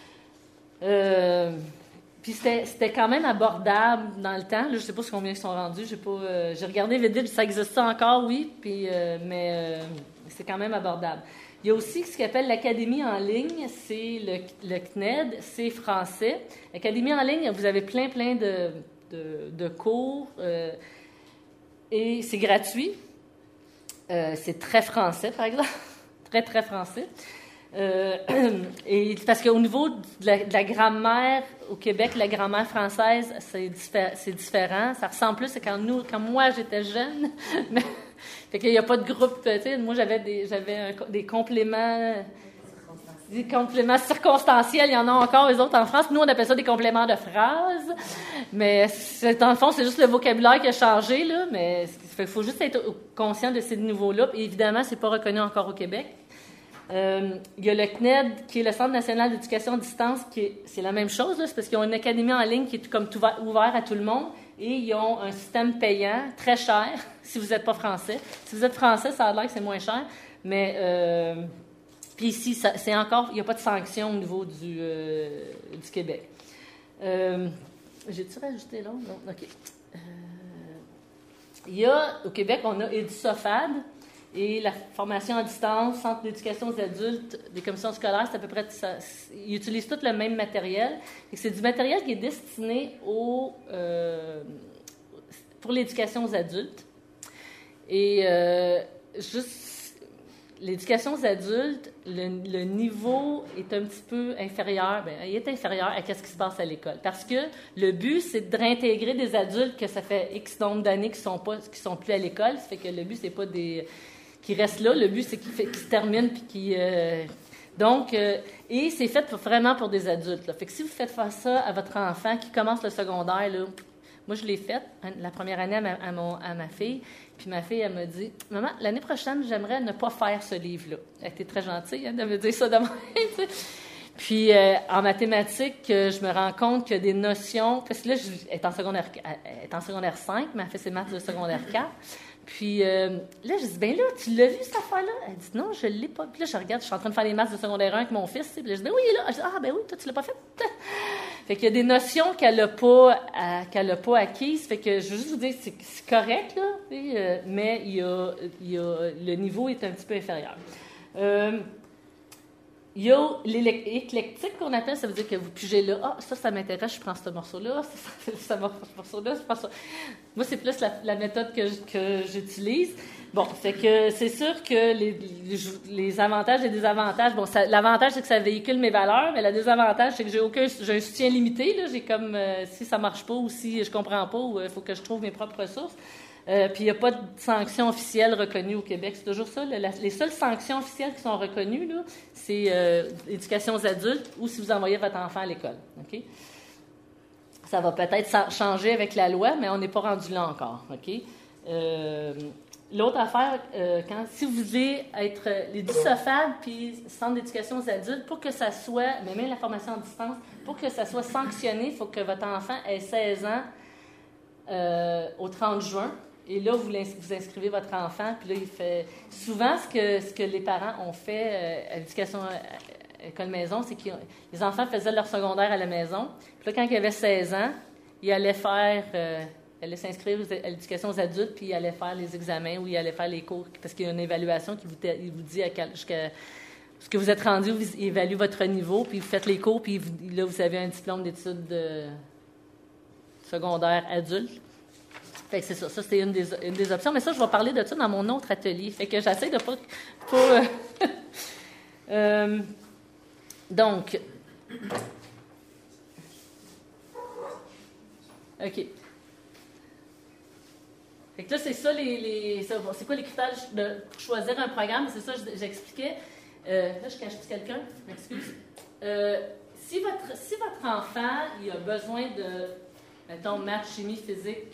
S1: Euh, Puis c'était, c'était quand même abordable dans le temps. Là, je ne sais pas combien ils sont rendus. J'ai, pas, euh, j'ai regardé vite, vite, ça existe encore, oui, puis, euh, mais euh, c'est quand même abordable. Il y a aussi ce qu'on appelle l'académie en ligne. C'est le, le C N E D, c'est français. L'académie en ligne, vous avez plein, plein de, de, de cours euh, et c'est gratuit. Euh, c'est très français, par exemple. très, très français. Euh, et parce qu'au niveau de la, de la grammaire au Québec, la grammaire française, c'est, diffé- c'est différent. Ça ressemble plus à quand, nous, quand moi j'étais jeune. Mais, fait qu'il n'y a pas de groupe. Tu sais, moi, j'avais des, j'avais un, des compléments, des compléments circonstanciels. Il y en a encore, les autres en France. Nous, on appelle ça des compléments de phrases. Mais c'est, dans le fond, c'est juste le vocabulaire qui a changé, là. Mais il faut juste être conscient de ces niveaux-là. Et évidemment, c'est pas reconnu encore au Québec. Euh, il y a le C N E D, qui est le Centre national d'éducation à distance, qui est, c'est la même chose, là, c'est parce qu'ils ont une académie en ligne qui est comme tout ouvert à tout le monde, et ils ont un système payant, très cher, si vous n'êtes pas français. Si vous êtes français, ça a l'air que c'est moins cher, mais euh, puis ici, ça, c'est encore, il n'y a pas de sanction au niveau du, euh, du Québec. Euh, j'ai-tu rajouté l'autre? Non, OK. Euh, il y a, au Québec, on a EduSOFAD, et la formation à distance, Centre d'éducation aux adultes, des commissions scolaires, c'est à peu près ça. Ils utilisent tout le même matériel. Et c'est du matériel qui est destiné au, euh, pour l'éducation aux adultes. Et euh, juste, l'éducation aux adultes, le, le niveau est un petit peu inférieur. Bien, il est inférieur à ce qui se passe à l'école. Parce que le but, c'est de réintégrer des adultes que ça fait X nombre d'années qui sont pas, qui sont plus à l'école. Ça fait que le but, c'est pas des... qui restent là. Le but, c'est qu'ils, fait, qu'ils se terminent puis qu'ils... Euh, donc, euh, et c'est fait pour, vraiment pour des adultes. Là. Fait que si vous faites faire ça à votre enfant qui commence le secondaire, là, moi, je l'ai faite la première année à ma, à mon, à ma fille. Puis ma fille, elle m'a dit, « Maman, l'année prochaine, j'aimerais ne pas faire ce livre-là. » Elle était très gentille hein, de me dire ça de même. Puis euh, en mathématiques, euh, je me rends compte qu'il y a des notions, parce que là, je, elle, est en secondaire, elle est en secondaire cinq, mais elle fait ses maths de secondaire quatre. Puis euh, là, je dis, ben là, tu l'as vu, cette affaire-là? Elle dit, non, je ne l'ai pas. Puis là, je regarde, je suis en train de faire les maths de secondaire un avec mon fils. Puis là, je dis, ben oui, il est là. Je dis, ah, ben oui, toi, tu l'as pas fait. Fait qu'il y a des notions qu'elle n'a pas, qu'elle n'a pas acquises. Fait que je veux juste vous dire que c'est, c'est correct, là, euh, mais il y a, il y a, le niveau est un petit peu inférieur. Euh, Il y a l'éclectique qu'on appelle, ça veut dire que vous pigez là, ah, ça, ça m'intéresse, je prends ce morceau-là, ça, ça, ça va, ce morceau-là, je prends ça. Moi, c'est plus la, la méthode que, que j'utilise. Bon, fait que c'est sûr que les, les, les avantages et désavantages, bon, ça, l'avantage, c'est que ça véhicule mes valeurs, mais le désavantage, c'est que j'ai aucun, j'ai un soutien limité, là, j'ai comme, euh, si ça marche pas ou si je comprends pas ou il euh, faut que je trouve mes propres ressources. Euh, puis il n'y a pas de sanctions officielles reconnues au Québec. C'est toujours ça. Là, la, les seules sanctions officielles qui sont reconnues, là, c'est euh, l'éducation aux adultes ou si vous envoyez votre enfant à l'école. Okay? Ça va peut-être changer avec la loi, mais on n'est pas rendu là encore. Okay? Euh, l'autre affaire, euh, quand, si vous voulez être les D U S O F A D puis Centre d'éducation aux adultes, pour que ça soit, mais même la formation à distance, pour que ça soit sanctionné, il faut que votre enfant ait seize ans euh, au trente juin. Et là, vous, vous inscrivez votre enfant, puis là, il fait... Souvent, ce que, ce que les parents ont fait euh, à l'éducation à école maison, c'est que les enfants faisaient leur secondaire à la maison. Puis là, quand ils avaient seize ans, ils allaient faire... Euh, ils allaient s'inscrire à l'éducation aux adultes, puis ils allaient faire les examens ou ils allaient faire les cours, parce qu'il y a une évaluation qui vous, il vous dit à quel, jusqu'à ce que vous êtes rendu, vous évalue votre niveau, puis vous faites les cours, puis vous, là, vous avez un diplôme d'études de secondaire adulte. Fait que c'est ça. Ça, c'est une des, une des options. Mais ça, je vais parler de ça dans mon autre atelier. Fait que j'essaie de pas... pas euh, euh, donc... OK. Fait que là, c'est ça, les... les ça, bon, c'est quoi les critères de, pour choisir un programme? C'est ça que j'expliquais. Euh, là, je cache quelqu'un. M'excuse. Euh, si, votre, si votre enfant, il a besoin de, mettons, maths, chimie, physique...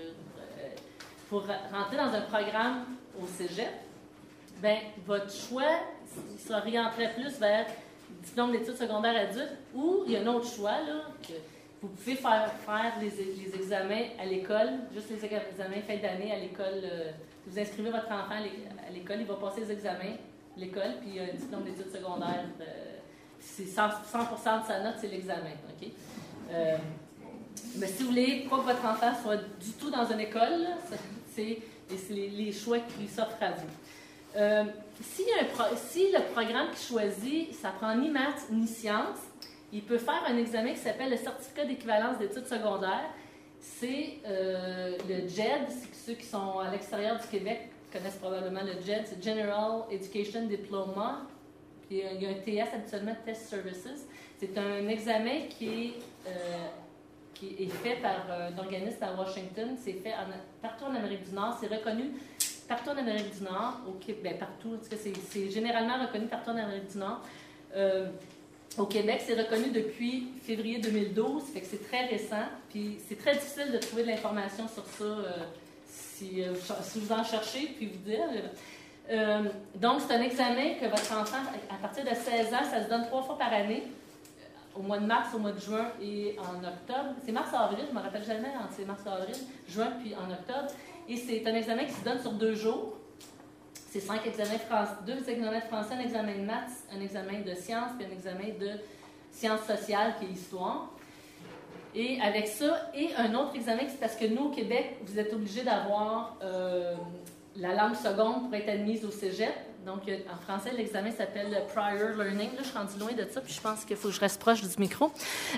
S1: pour rentrer dans un programme au cégep, bien, votre choix il s'orienterait plus vers diplôme d'études secondaires adultes ou il y a un autre choix, là, que vous pouvez faire, faire les, les examens à l'école, juste les examens fin d'année à l'école. Euh, vous inscrivez votre enfant à l'école, il va passer les examens à l'école, puis il y a un diplôme d'études secondaires. Euh, c'est cent pour cent de sa note, c'est l'examen. OK? Euh, mais si vous voulez pas que votre enfant soit du tout dans une école, là, c'est, c'est les, les choix qui s'offrent à vous. Euh, si, un pro, si le programme qu'il choisit, ça prend ni maths ni sciences, il peut faire un examen qui s'appelle le certificat d'équivalence d'études secondaires. C'est euh, le G E D. Ceux qui sont à l'extérieur du Québec connaissent probablement le G E D. C'est General Education Diploma. Puis il y a un T S, habituellement Test Services. C'est un examen qui est... Euh, qui est fait par un organisme à Washington. C'est fait en, partout en Amérique du Nord. C'est reconnu partout en Amérique du Nord, au Québec, bien, partout, en tout cas, c'est, c'est généralement reconnu partout en Amérique du Nord. Euh, au Québec, c'est reconnu depuis février deux mille douze, fait que c'est très récent, puis c'est très difficile de trouver de l'information sur ça euh, si, euh, si vous en cherchez, puis vous dire. Euh, donc, c'est un examen que votre enfant, à partir de seize ans, ça se donne trois fois par année. Au mois de mars, au mois de juin et en octobre. C'est mars-avril, je ne me rappelle jamais, c'est mars-avril, juin puis en octobre. Et c'est un examen qui se donne sur deux jours. C'est cinq examens français, deux examens de français, un examen de maths, un examen de sciences, puis un examen de sciences sociales qui est histoire. Et avec ça, et un autre examen, c'est parce que nous, au Québec, vous êtes obligés d'avoir euh, la langue seconde pour être admise au cégep. Donc, en français, l'examen s'appelle Prior Learning. Là, je suis rendue loin de ça, puis je pense qu'il faut que je reste proche du micro.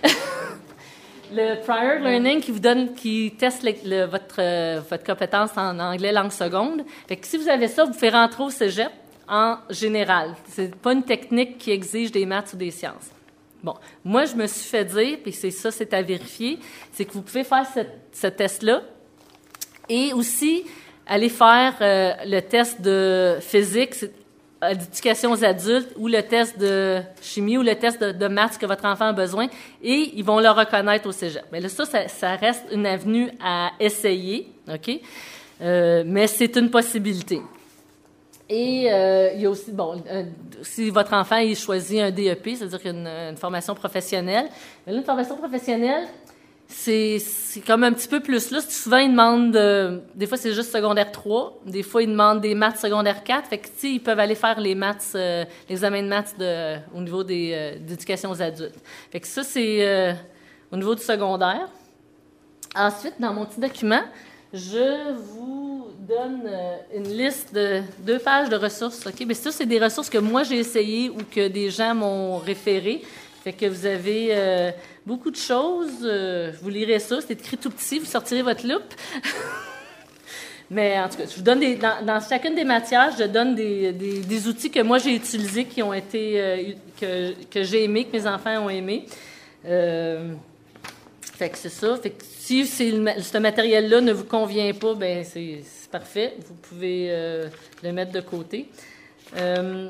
S1: Le Prior Learning qui vous donne, qui teste le, le, votre, euh, votre compétence en anglais langue seconde. Fait que si vous avez ça, vous pouvez rentrer au cégep en général. C'est pas une technique qui exige des maths ou des sciences. Bon, moi, je me suis fait dire, puis c'est ça, c'est à vérifier, c'est que vous pouvez faire ce, ce test-là et aussi aller faire euh, le test de physique. C'est, d'éducation aux adultes ou le test de chimie ou le test de, de maths que votre enfant a besoin et ils vont le reconnaître au cégep. Mais là, ça, ça, ça reste une avenue à essayer, OK? Euh, mais c'est une possibilité. Et euh, il y a aussi, bon, euh, si votre enfant il choisit un D E P, c'est-à-dire une, une formation professionnelle, mais là, une formation professionnelle, C'est, c'est comme un petit peu plus là. Souvent, ils demandent, euh, des fois, c'est juste secondaire trois. Des fois, ils demandent des maths secondaire quatre. Fait que, tu sais, ils peuvent aller faire les maths, euh, l'examen de maths de, au niveau des, euh, d'éducation aux adultes. Fait que ça, c'est euh, au niveau du secondaire. Ensuite, dans mon petit document, je vous donne euh, une liste de deux pages de ressources. OK? Mais ça, c'est des ressources que moi, j'ai essayées ou que des gens m'ont référées. Fait que vous avez euh, beaucoup de choses. Euh, vous lirez ça, c'est écrit tout petit, vous sortirez votre loupe. Mais en tout cas, je vous donne des, dans, dans chacune des matières, je donne des, des, des outils que moi j'ai utilisés, qui ont été euh, que, que j'ai aimés, que mes enfants ont aimés. Euh, fait que c'est ça. Fait que si c'est le, ce matériel-là ne vous convient pas, ben c'est, c'est parfait. Vous pouvez euh, le mettre de côté. Euh,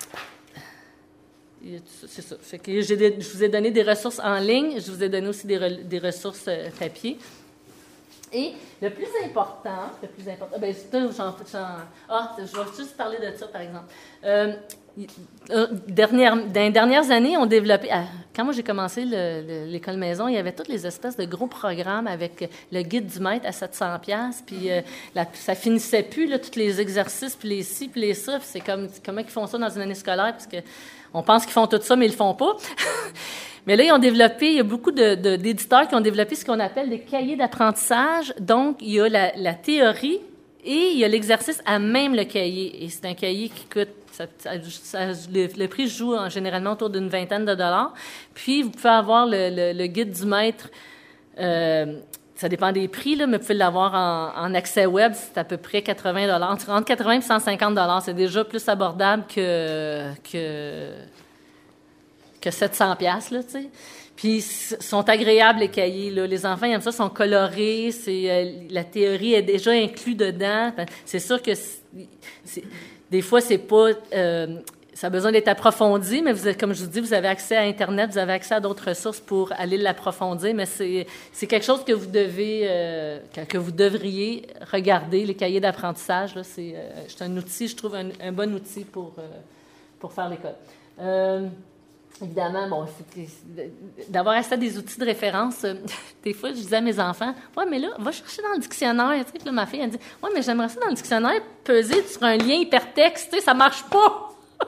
S1: C'est ça. Fait que j'ai des, je vous ai donné des ressources en ligne, je vous ai donné aussi des, re, des ressources euh, papier. Et le plus important, le plus important, ben, j'en, j'en, ah, je vais juste parler de ça, par exemple. Euh, dernière, dans les dernières années, on développé, ah, quand moi j'ai commencé le, le, l'école maison, il y avait toutes les espèces de gros programmes avec le guide du maître à sept cents dollars, puis euh, la, ça finissait plus, là, tous les exercices, puis les ci, puis les ça, puis c'est comme, comment ils font ça dans une année scolaire, parce que on pense qu'ils font tout ça, mais ils le font pas. Mais là, ils ont développé, il y a beaucoup de, de, d'éditeurs qui ont développé ce qu'on appelle des cahiers d'apprentissage. Donc, il y a la, la théorie et il y a l'exercice à même le cahier. Et c'est un cahier qui coûte, ça, ça, ça, le, le prix joue en, généralement autour d'une vingtaine de dollars. Puis, vous pouvez avoir le, le, le guide du maître. Euh, ça dépend des prix, là, mais vous pouvez l'avoir en, en accès web, c'est à peu près quatre-vingts dollars. Entre quatre-vingts et cent cinquante dollars, c'est déjà plus abordable que, que, que sept cents dollars, là, tu sais. Puis, ils sont agréables, les cahiers, là. Les enfants, ils aiment ça, sont colorés, c'est, euh, la théorie est déjà inclue dedans. C'est sûr que, c'est, c'est, des fois, c'est pas... Euh, ça a besoin d'être approfondi, mais vous avez, comme je vous dis, vous avez accès à Internet, vous avez accès à d'autres ressources pour aller l'approfondir, mais c'est, c'est quelque chose que vous devez, euh, que, que vous devriez regarder, les cahiers d'apprentissage. Là, c'est, euh, c'est un outil, je trouve, un, un bon outil pour, euh, pour faire l'école. Euh, évidemment, bon, c'est, c'est, d'avoir accès à des outils de référence, euh, des fois, je disais à mes enfants, « Ouais, mais là, va chercher dans le dictionnaire. » Tu sais, puis là, ma fille, elle dit, « Ouais, mais j'aimerais ça dans le dictionnaire, peser sur un lien hypertexte, tu sais, ça marche pas. »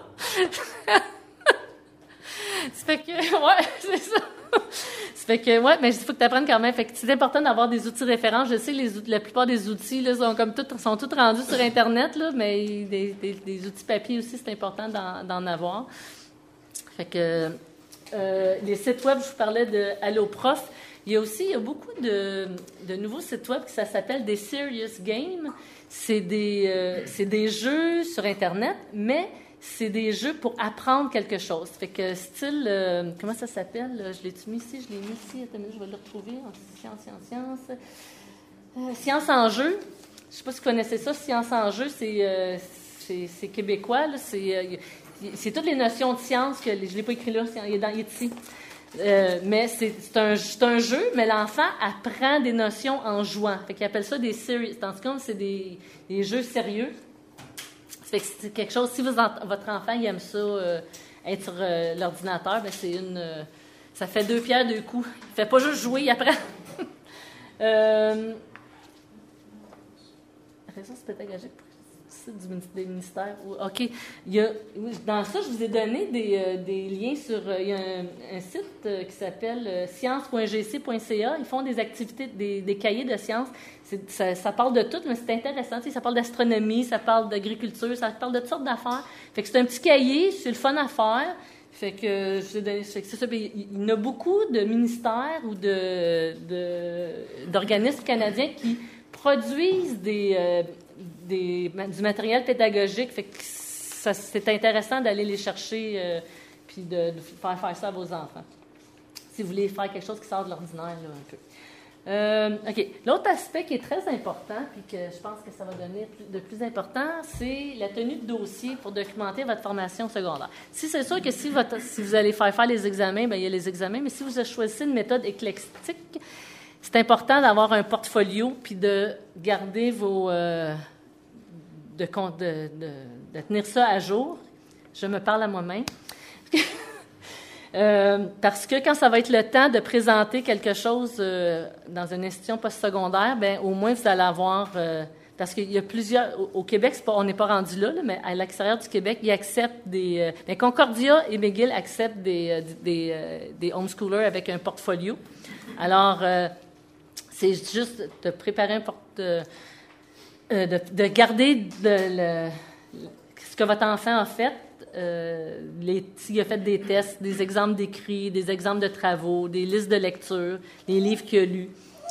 S1: Ça fait que, ouais, c'est ça. Ça fait que, ouais, mais il faut que tu apprennes quand même. Fait que c'est important d'avoir des outils de référence. Je sais que les, la plupart des outils, là, sont comme tout, sont tous rendus sur Internet, là, mais des, des, des outils papier aussi, c'est important d'en, d'en avoir. Fait que, euh, les sites web, je vous parlais de Allo Prof. Il y a aussi, il y a beaucoup de, de nouveaux sites web qui ça s'appelle des Serious Games. C'est des, euh, c'est des jeux sur Internet, mais c'est des jeux pour apprendre quelque chose. Fait que style, euh, comment ça s'appelle? Je l'ai-tu mis ici? Je l'ai mis ici. Attends, je vais le retrouver. Science, science, science. Euh, science en jeu. Je ne sais pas si vous connaissez ça. Science en jeu, c'est, euh, c'est, c'est québécois. Là. C'est, euh, c'est toutes les notions de science que je ne l'ai pas écrit là. Il est, dans, il est ici. Euh, mais c'est, c'est, un, c'est un jeu, mais l'enfant apprend des notions en jouant. Fait qu'il appelle ça des serious. En tout cas, c'est des, des jeux sérieux. Fait que c'est quelque chose, si vous, votre enfant il aime ça, euh, être sur euh, l'ordinateur, ben c'est une, euh, ça fait deux pierres, deux coups. Il fait pas juste jouer, il apprend. euh, Réseau pédagogique du ministère. OK. Il y a, dans ça, je vous ai donné des, euh, des liens sur... Euh, il y a un, un site euh, qui s'appelle euh, science point g c point c a. Ils font des activités, des, des cahiers de sciences. C'est, ça, ça parle de tout, mais c'est intéressant. Tu sais, ça parle d'astronomie, ça parle d'agriculture, ça parle de toutes sortes d'affaires. Fait que c'est un petit cahier, c'est le fun à faire. Fait que, je vous ai donné, fait que c'est ça. Il y en a beaucoup de ministères ou de, de, d'organismes canadiens qui produisent des... Euh, Des, du matériel pédagogique, fait que ça, c'est intéressant d'aller les chercher euh, puis de, de faire faire ça à vos enfants. Si vous voulez faire quelque chose qui sort de l'ordinaire, là, un peu. Euh, OK. L'autre aspect qui est très important, puis que je pense que ça va devenir de plus important, c'est la tenue de dossier pour documenter votre formation secondaire. Si c'est sûr que si, votre, si vous allez faire faire les examens, bien, il y a les examens, mais si vous choisissez une méthode éclectique, c'est important d'avoir un portfolio puis de garder vos... Euh, de, de, de, de tenir ça à jour. Je me parle à moi-même. Euh, parce que quand ça va être le temps de présenter quelque chose euh, dans une institution postsecondaire, bien, au moins, vous allez avoir... Euh, parce qu'il y a plusieurs... Au, au Québec, c'est pas, on n'est pas rendu là, là, mais à l'extérieur du Québec, ils acceptent des... Euh, bien, Concordia et McGill acceptent des, euh, des, euh, des homeschoolers avec un portfolio. Alors, euh, c'est juste de préparer un porte... Euh, de, de garder de, le, ce que votre enfant a fait. Euh, les, s'il a fait des tests, des exemples d'écrits, des exemples de travaux, des listes de lecture, des livres qu'il a lus,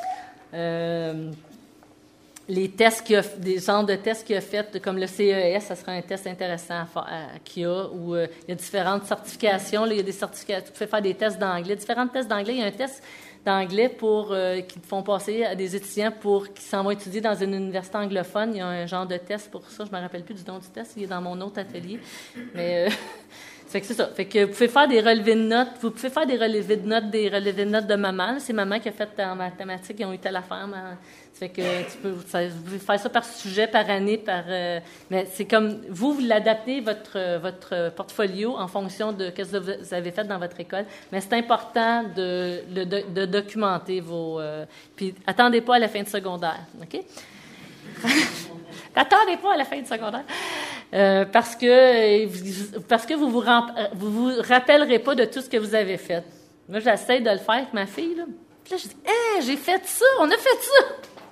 S1: euh, les tests qu'il a, des genres de tests qu'il a fait, comme le C E S, ça sera un test intéressant à faire, à, qu'il y a, où euh, il y a différentes certifications. Là, il y a des certifications, tu peux faire des tests d'anglais, différents tests d'anglais. Il y a un test d'anglais pour euh, qui te font passer à des étudiants pour qui s'en vont étudier dans une université anglophone. Il y a un genre de test pour ça. Je ne me rappelle plus du nom du test. Il est dans mon autre atelier. Mais euh, fait que c'est ça. Fait que vous pouvez faire des relevés de notes. Vous pouvez faire des relevés de notes, des relevés de notes de maman. Là, c'est maman qui a fait en mathématiques. Ils ont eu telle affaire. Mais, ça fait que tu peux, ça, vous pouvez faire ça par sujet, par année, par. Euh, mais c'est comme vous, vous l'adaptez votre votre portfolio en fonction de ce que vous avez fait dans votre école. Mais c'est important de, de, de, de documenter vos. Euh, puis attendez pas à la fin de secondaire, ok? Attendez pas à la fin de secondaire. Euh, parce que parce que vous vous, vous vous rappellerez pas de tout ce que vous avez fait. Moi, j'essaie de le faire avec ma fille, là. Puis là, je dis, hey, j'ai fait ça, on a fait ça.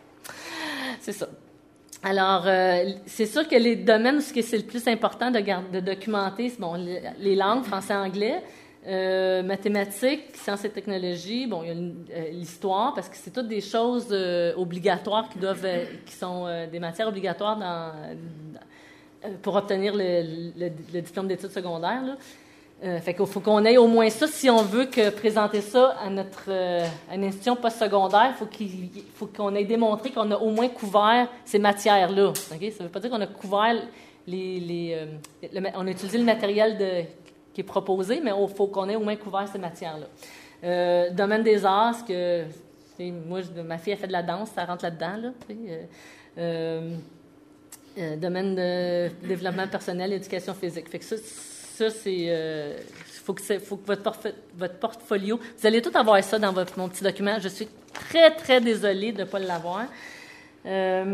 S1: C'est ça. Alors, euh, c'est sûr que les domaines où c'est le plus important de, garder, de documenter, c'est bon, les, les langues, français, anglais, euh, mathématiques, sciences et technologies, bon, il y a euh, l'histoire, parce que c'est toutes des choses euh, obligatoires qui doivent, euh, qui sont euh, des matières obligatoires dans, euh, pour obtenir le, le, le diplôme d'études secondaires, là. Euh, fait qu'il faut qu'on ait au moins ça si on veut que présenter ça à notre euh, à une institution postsecondaire. Faut qu'il faut qu'on ait démontré qu'on a au moins couvert ces matières-là. Okay? Ça ne veut pas dire qu'on a couvert les, les euh, le, on a utilisé le matériel de, qui est proposé, mais il faut qu'on ait au moins couvert ces matières-là. Euh, domaine des arts, ce que moi, je, ma fille a fait de la danse, ça rentre là-dedans. Là, euh, euh, euh, domaine de développement personnel, éducation physique. Fait que ça, Ça, c'est. Euh, faut que, faut que votre, porf- votre portfolio. Vous allez tout avoir ça dans votre, mon petit document. Je suis très, très désolée de ne pas l'avoir. Euh,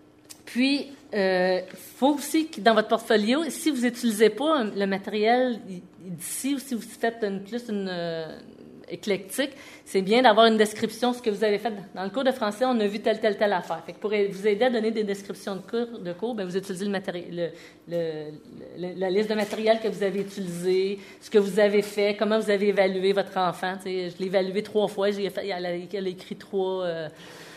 S1: puis, il euh, faut aussi que dans votre portfolio, si vous n'utilisez pas le matériel d'ici ou si vous faites une, plus une. Euh, éclectique, c'est bien d'avoir une description de ce que vous avez fait. Dans le cours de français, on a vu telle, telle, telle affaire. Fait que pour vous aider à donner des descriptions de cours, de cours bien, vous utilisez le matéri- le, le, le, la liste de matériel que vous avez utilisé, ce que vous avez fait, comment vous avez évalué votre enfant. T'sais, je l'ai évalué trois fois, j'ai fait, elle, a, elle a écrit trois, euh,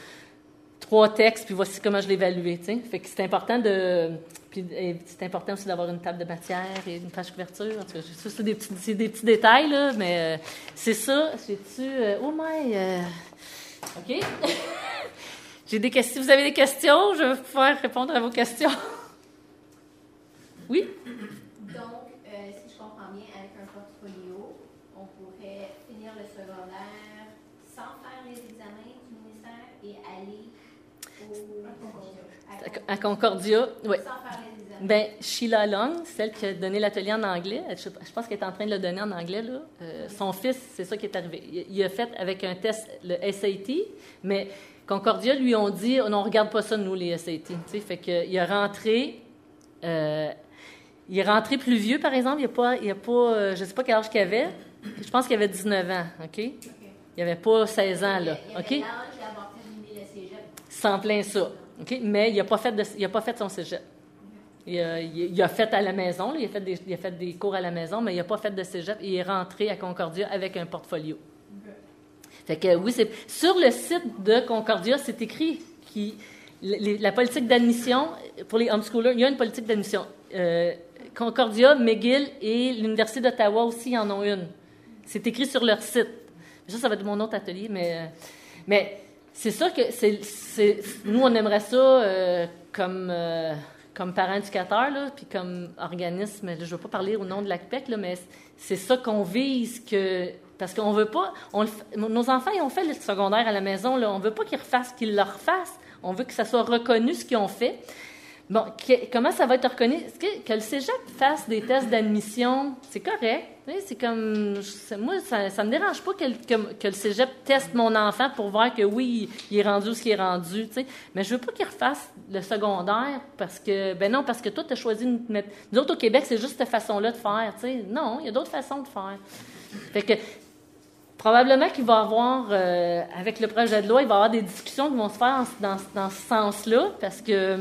S1: trois textes, puis voici comment je l'ai évalué. T'sais. Fait que c'est important de... Puis c'est important aussi d'avoir une table de matière et une page couverture. En tout cas, ça, c'est des petits, c'est des petits détails, là, mais euh, c'est ça. J'ai-tu... Euh, oh my... Euh, OK? J'ai des questions. Si vous avez des questions, je vais pouvoir répondre à vos questions. Oui?
S3: Donc, euh, si je comprends bien, avec un portfolio, on pourrait finir le secondaire sans faire les examens du ministère et aller au...
S1: À Concordia, oui.
S3: Sans faire les examens.
S1: Bien, Sheila Long, celle qui a donné l'atelier en anglais, je, je pense qu'elle est en train de le donner en anglais, là. Euh, son fils, c'est ça qui est arrivé. Il, il a fait avec un test, le S A T, mais Concordia lui ont dit, on ne regarde pas ça, nous, les S A T. T'sais, fait qu'il est rentré, euh, il est rentré plus vieux, par exemple, il n'y a pas, il a pas euh, je ne sais pas quel âge qu'il avait, je pense qu'il avait dix-neuf ans, OK? okay. Il n'y avait pas seize ans, là,
S3: il y avait
S1: OK?
S3: l'âge d'avoir terminé le cégep.
S1: C'est en plein ça. Okay? Mais il n'a pas, pas fait son cégep. Il a, il, il a fait à la maison, là, il, a fait des, il a fait des cours à la maison, mais il n'a pas fait de cégep. Il est rentré à Concordia avec un portfolio. Okay. Fait que oui, c'est, sur le site de Concordia, c'est écrit qui les, la politique d'admission pour les homeschoolers. Il y a une politique d'admission. Euh, Concordia, McGill et l'Université d'Ottawa aussi en ont une. C'est écrit sur leur site. Ça, ça va être mon autre atelier, mais... mais c'est sûr que c'est, c'est, nous, on aimerait ça euh, comme, euh, comme parents éducateurs, là, puis comme organisme, je ne veux pas parler au nom de l'A C P E C, là, mais c'est ça qu'on vise, que, parce qu'on veut pas, on, nos enfants, ils ont fait le secondaire à la maison, là, on ne veut pas qu'ils refassent, qu'ils le refassent, on veut que ça soit reconnu ce qu'ils ont fait. Bon, que, comment ça va être reconnu? Est-ce que, que le cégep fasse des tests d'admission, c'est correct. C'est comme, moi, ça ne me dérange pas que, que, que le cégep teste mon enfant pour voir que oui, il, il est rendu ce qu'il est rendu. T'sais. Mais je veux pas qu'il refasse le secondaire parce que, ben non, parce que toi, tu as choisi de mettre. Nous autres, au Québec, c'est juste cette façon-là de faire. T'sais. Non, il y a d'autres façons de faire. Fait que, probablement qu'il va y avoir, euh, avec le projet de loi, il va y avoir des discussions qui vont se faire dans, dans ce sens-là parce que.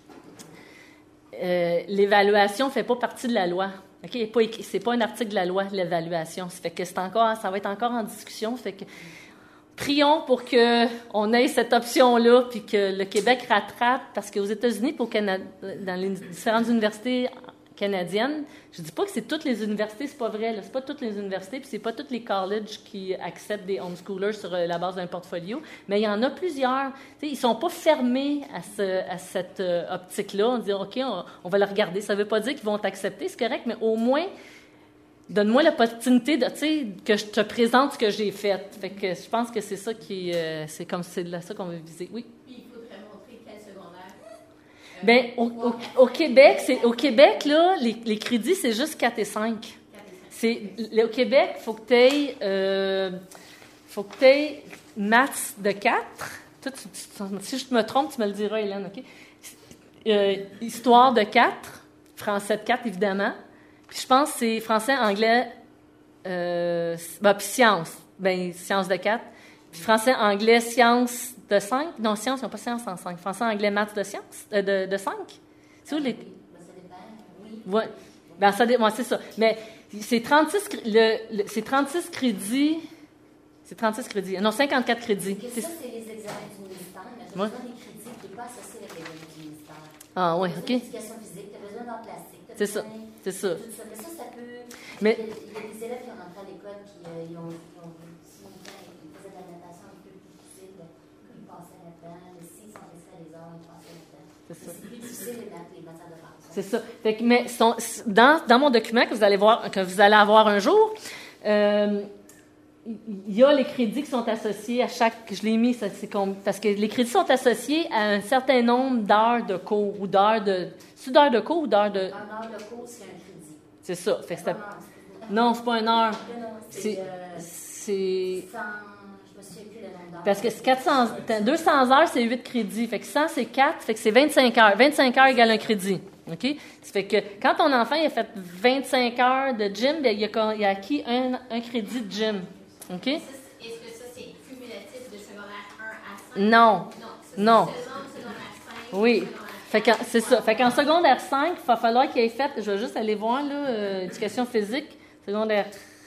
S1: Euh, l'évaluation ne fait pas partie de la loi. Okay? Ce n'est pas un article de la loi, l'évaluation. Ça fait que c'est encore, ça va être encore en discussion. Ça fait que prions pour qu'on ait cette option-là, puis que le Québec rattrape, parce qu'aux États-Unis, pour Canada, dans les différentes universités canadiennes, je ne dis pas que c'est toutes les universités, c'est pas vrai. Ce n'est pas toutes les universités, puis c'est pas tous les colleges qui acceptent des homeschoolers sur la base d'un portfolio, mais il y en a plusieurs. T'sais, ils ne sont pas fermés à, ce, à cette euh, optique-là. On dit, OK, on, on va le regarder. Ça ne veut pas dire qu'ils vont t'accepter, c'est correct, mais au moins, donne-moi l'opportunité de, tu sais, que je te présente ce que j'ai fait. Fait que je pense que c'est ça qui, euh, c'est comme c'est là ça qu'on veut viser. Oui.
S3: Puis il faudrait montrer quel secondaire. Euh,
S1: Bien, au, au, au Québec, c'est, au Québec, là, les, les crédits, c'est juste quatre et cinq. C'est, au Québec, il faut que tu aies, euh, faut que tu aies maths de quatre. Toi, tu, tu, si je me trompe, tu me le diras, Hélène, OK? Euh, histoire de quatre, français de quatre, évidemment. Puis je pense que c'est français, anglais, euh, ben, puis sciences. Bien, sciences de quatre. Puis français, anglais, sciences de cinq. Non, sciences, ils n'ont pas sciences en cinq. Français, anglais, maths de sciences, euh, de, de cinq. C'est où les...
S3: Ben, ça dépend, oui.
S1: Ouais. Ben, ça dépend, ouais, c'est ça. Mais c'est trente-six, le, le, c'est trente-six crédits. C'est trente-six crédits. Non, cinquante-quatre crédits.
S4: Parce que ça, c'est les examens du ministère, mais tu as
S1: ouais.
S4: besoin des crédits qui n'est pas associé avec l'examen du ministère.
S1: Ah, oui,
S4: OK.
S1: OK.
S4: Tu as besoin d'éducation physique, tu as besoin d'art plastique.
S1: C'est ça, c'est ça.
S4: Tout ça. Mais ça, ça peut...
S1: Mais...
S4: Il, y a, il y a des élèves qui ont rentré à l'école qui euh, ils ont, ils ont, ils faisaient de la natation un peu plus difficile, ils passaient là-dedans. Mais s'ils sont restés à les heures, ils passaient là-dedans. C'est ça. C'est plus difficile les maths, les matières de français. C'est ça. Fait que, mais son,
S1: dans, dans mon document que vous allez voir, que vous allez avoir un jour, euh, il y a les crédits qui sont associés à chaque... Je l'ai mis, ça, c'est comme, parce que les crédits sont associés à un certain nombre d'heures de cours ou d'heures de... C'est d'heures de cours ou d'heures de...
S4: Un heure de cours, c'est un crédit.
S1: C'est ça. Fait que c'est...
S4: Non,
S1: non, c'est pas une heure.
S4: Non, non, c'est...
S1: C'est...
S4: Euh,
S1: c'est...
S4: cent... Je me souviens plus le nombre d'heures.
S1: Parce que c'est quatre cents... deux cents heures, c'est huit crédits. Fait que cent, c'est quatre. Fait que c'est vingt-cinq heures. vingt-cinq heures égale un crédit. OK? Ça fait que quand ton enfant il a fait vingt-cinq heures de gym, bien, il, a, il a acquis un, un crédit de gym. OK?
S3: Est-ce que ça, c'est cumulatif de secondaire un à cinq?
S1: Non.
S3: Non. Ça,
S1: non.
S3: C'est seulement secondaire cinq.
S1: Oui. Fait que, c'est ça. Fait qu'en secondaire cinq, il va falloir qu'il ait fait, je vais juste aller voir, là, euh, éducation physique, secondaire.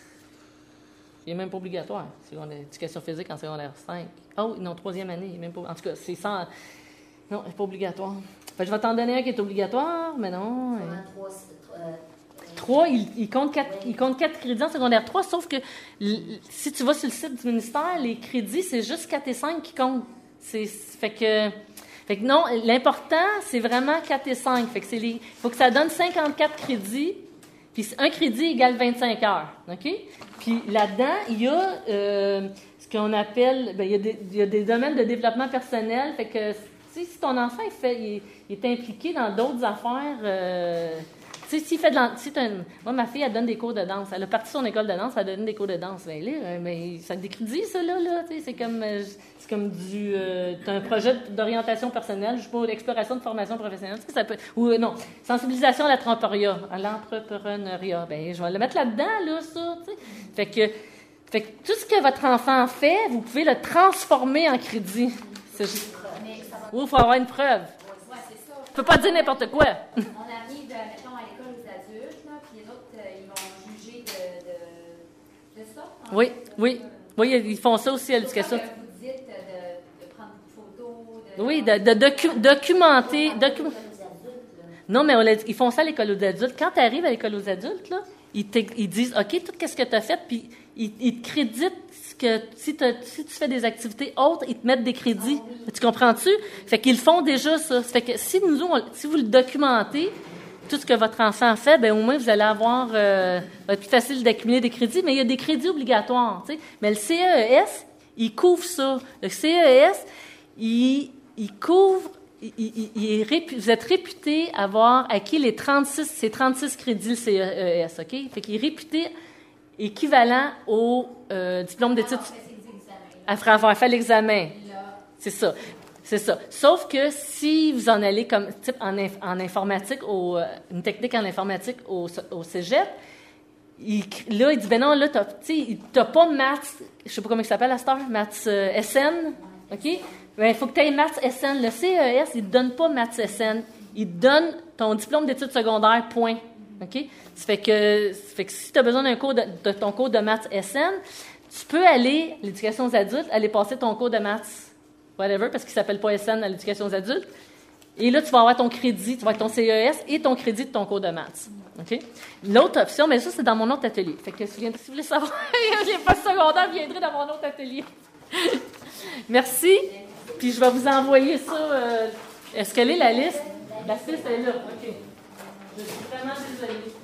S1: Il n'est même pas obligatoire, secondaire, éducation physique en secondaire cinq. Oh, non, troisième année, il est même pas. En tout cas, c'est sans. Non, c'est pas obligatoire. Fait que je vais t'en donner un qui est obligatoire, mais non.
S4: Trois, euh,
S1: trois, il, il, compte quatre, il compte quatre crédits en secondaire trois, sauf que l, si tu vas sur le site du ministère, les crédits, c'est juste quatre et cinq qui comptent. C'est, fait que. Fait que non, l'important, c'est vraiment quatre et cinq. Fait que c'est les, il faut que ça donne cinquante-quatre crédits, puis un crédit égale vingt-cinq heures. OK? Puis là-dedans, il y a euh, ce qu'on appelle, bien, il y a des, il y a des domaines de développement personnel. Fait que si ton enfant il fait, il, il est impliqué dans d'autres affaires, euh, tu sais, s'il fait de l'en... Si une... Moi, ma fille, elle donne des cours de danse. Elle a parti son école de danse, elle donne des cours de danse. Bien, là, mais ça te décrédit, ça, là, là. Tu sais, c'est comme, c'est comme du... Euh, tu as un projet d'orientation personnelle, je sais pas, d'exploration de formation professionnelle. Tu sais, ça peut... Ou, euh, non, sensibilisation à l'entrepreneuriat. À l'entrepreneuriat. Bien, je vais le mettre là-dedans, là, ça, tu sais. Fait que, fait que tout ce que votre enfant fait, vous pouvez le transformer en crédit. C'est juste... Ou il faut avoir une preuve.
S3: Oui, c'est ça.
S1: Tu peux pas dire n'importe quoi.
S5: On arrive, mettons, à l'école aux adultes, là, puis les autres, euh, ils vont juger de, de, de ça. Hein?
S1: Oui, oui. Oui, ils font ça aussi à l'éducation.
S5: Vous dites de, de prendre une photo. De...
S1: Oui, de, de docu- documenter. Docu- non, mais on l'a dit, ils font ça à l'école aux adultes. Quand tu arrives à l'école aux adultes, là, ils, ils disent, OK, tout ce que tu as fait, puis ils, ils te créditent que si, si tu fais des activités autres, ils te mettent des crédits. Ah, oui. Tu comprends-tu? Fait qu'ils font déjà ça. Fait que si, nous, on, si vous le documentez, tout ce que votre enfant fait, bien, au moins, vous allez avoir... Euh, va être plus facile d'accumuler des crédits, mais il y a des crédits obligatoires, tu sais. Mais le C E E S, il couvre ça. Le C E E S, il, il couvre... Il, il, il est répu, vous êtes réputé avoir acquis les trente-six, c'est trente-six crédits, le C E E S, OK? Fait qu'il est réputé équivalent au euh, diplôme d'études. Après avoir fait l'examen. C'est ça. C'est ça. Sauf que si vous en allez comme type en, inf, en informatique, au, une technique en informatique au, au cégep, il, là, il dit, ben non, là, tu n'as pas maths, je ne sais pas comment il s'appelle à cette heure, maths euh, S N, OK? Ben, il faut que tu aies maths S N. Le C E E S, il ne te donne pas maths S N. Il te donne ton diplôme d'études secondaires, point. OK? Ça fait que, ça fait que si tu as besoin d'un cours de, de ton cours de maths S N, tu peux aller, l'éducation aux adultes, aller passer ton cours de maths, whatever, parce qu'il ne s'appelle pas S N à l'éducation aux adultes. Et là, tu vas avoir ton crédit, tu vas avoir ton C E E S et ton crédit de ton cours de maths. OK? L'autre option, mais ça, c'est dans mon autre atelier. Fait que si vous voulez savoir, les postes secondaires viendraient dans mon autre atelier. Merci. Puis je vais vous envoyer ça. Euh, est-ce qu'elle est la liste? La liste est là. OK. Je suis vraiment désolée.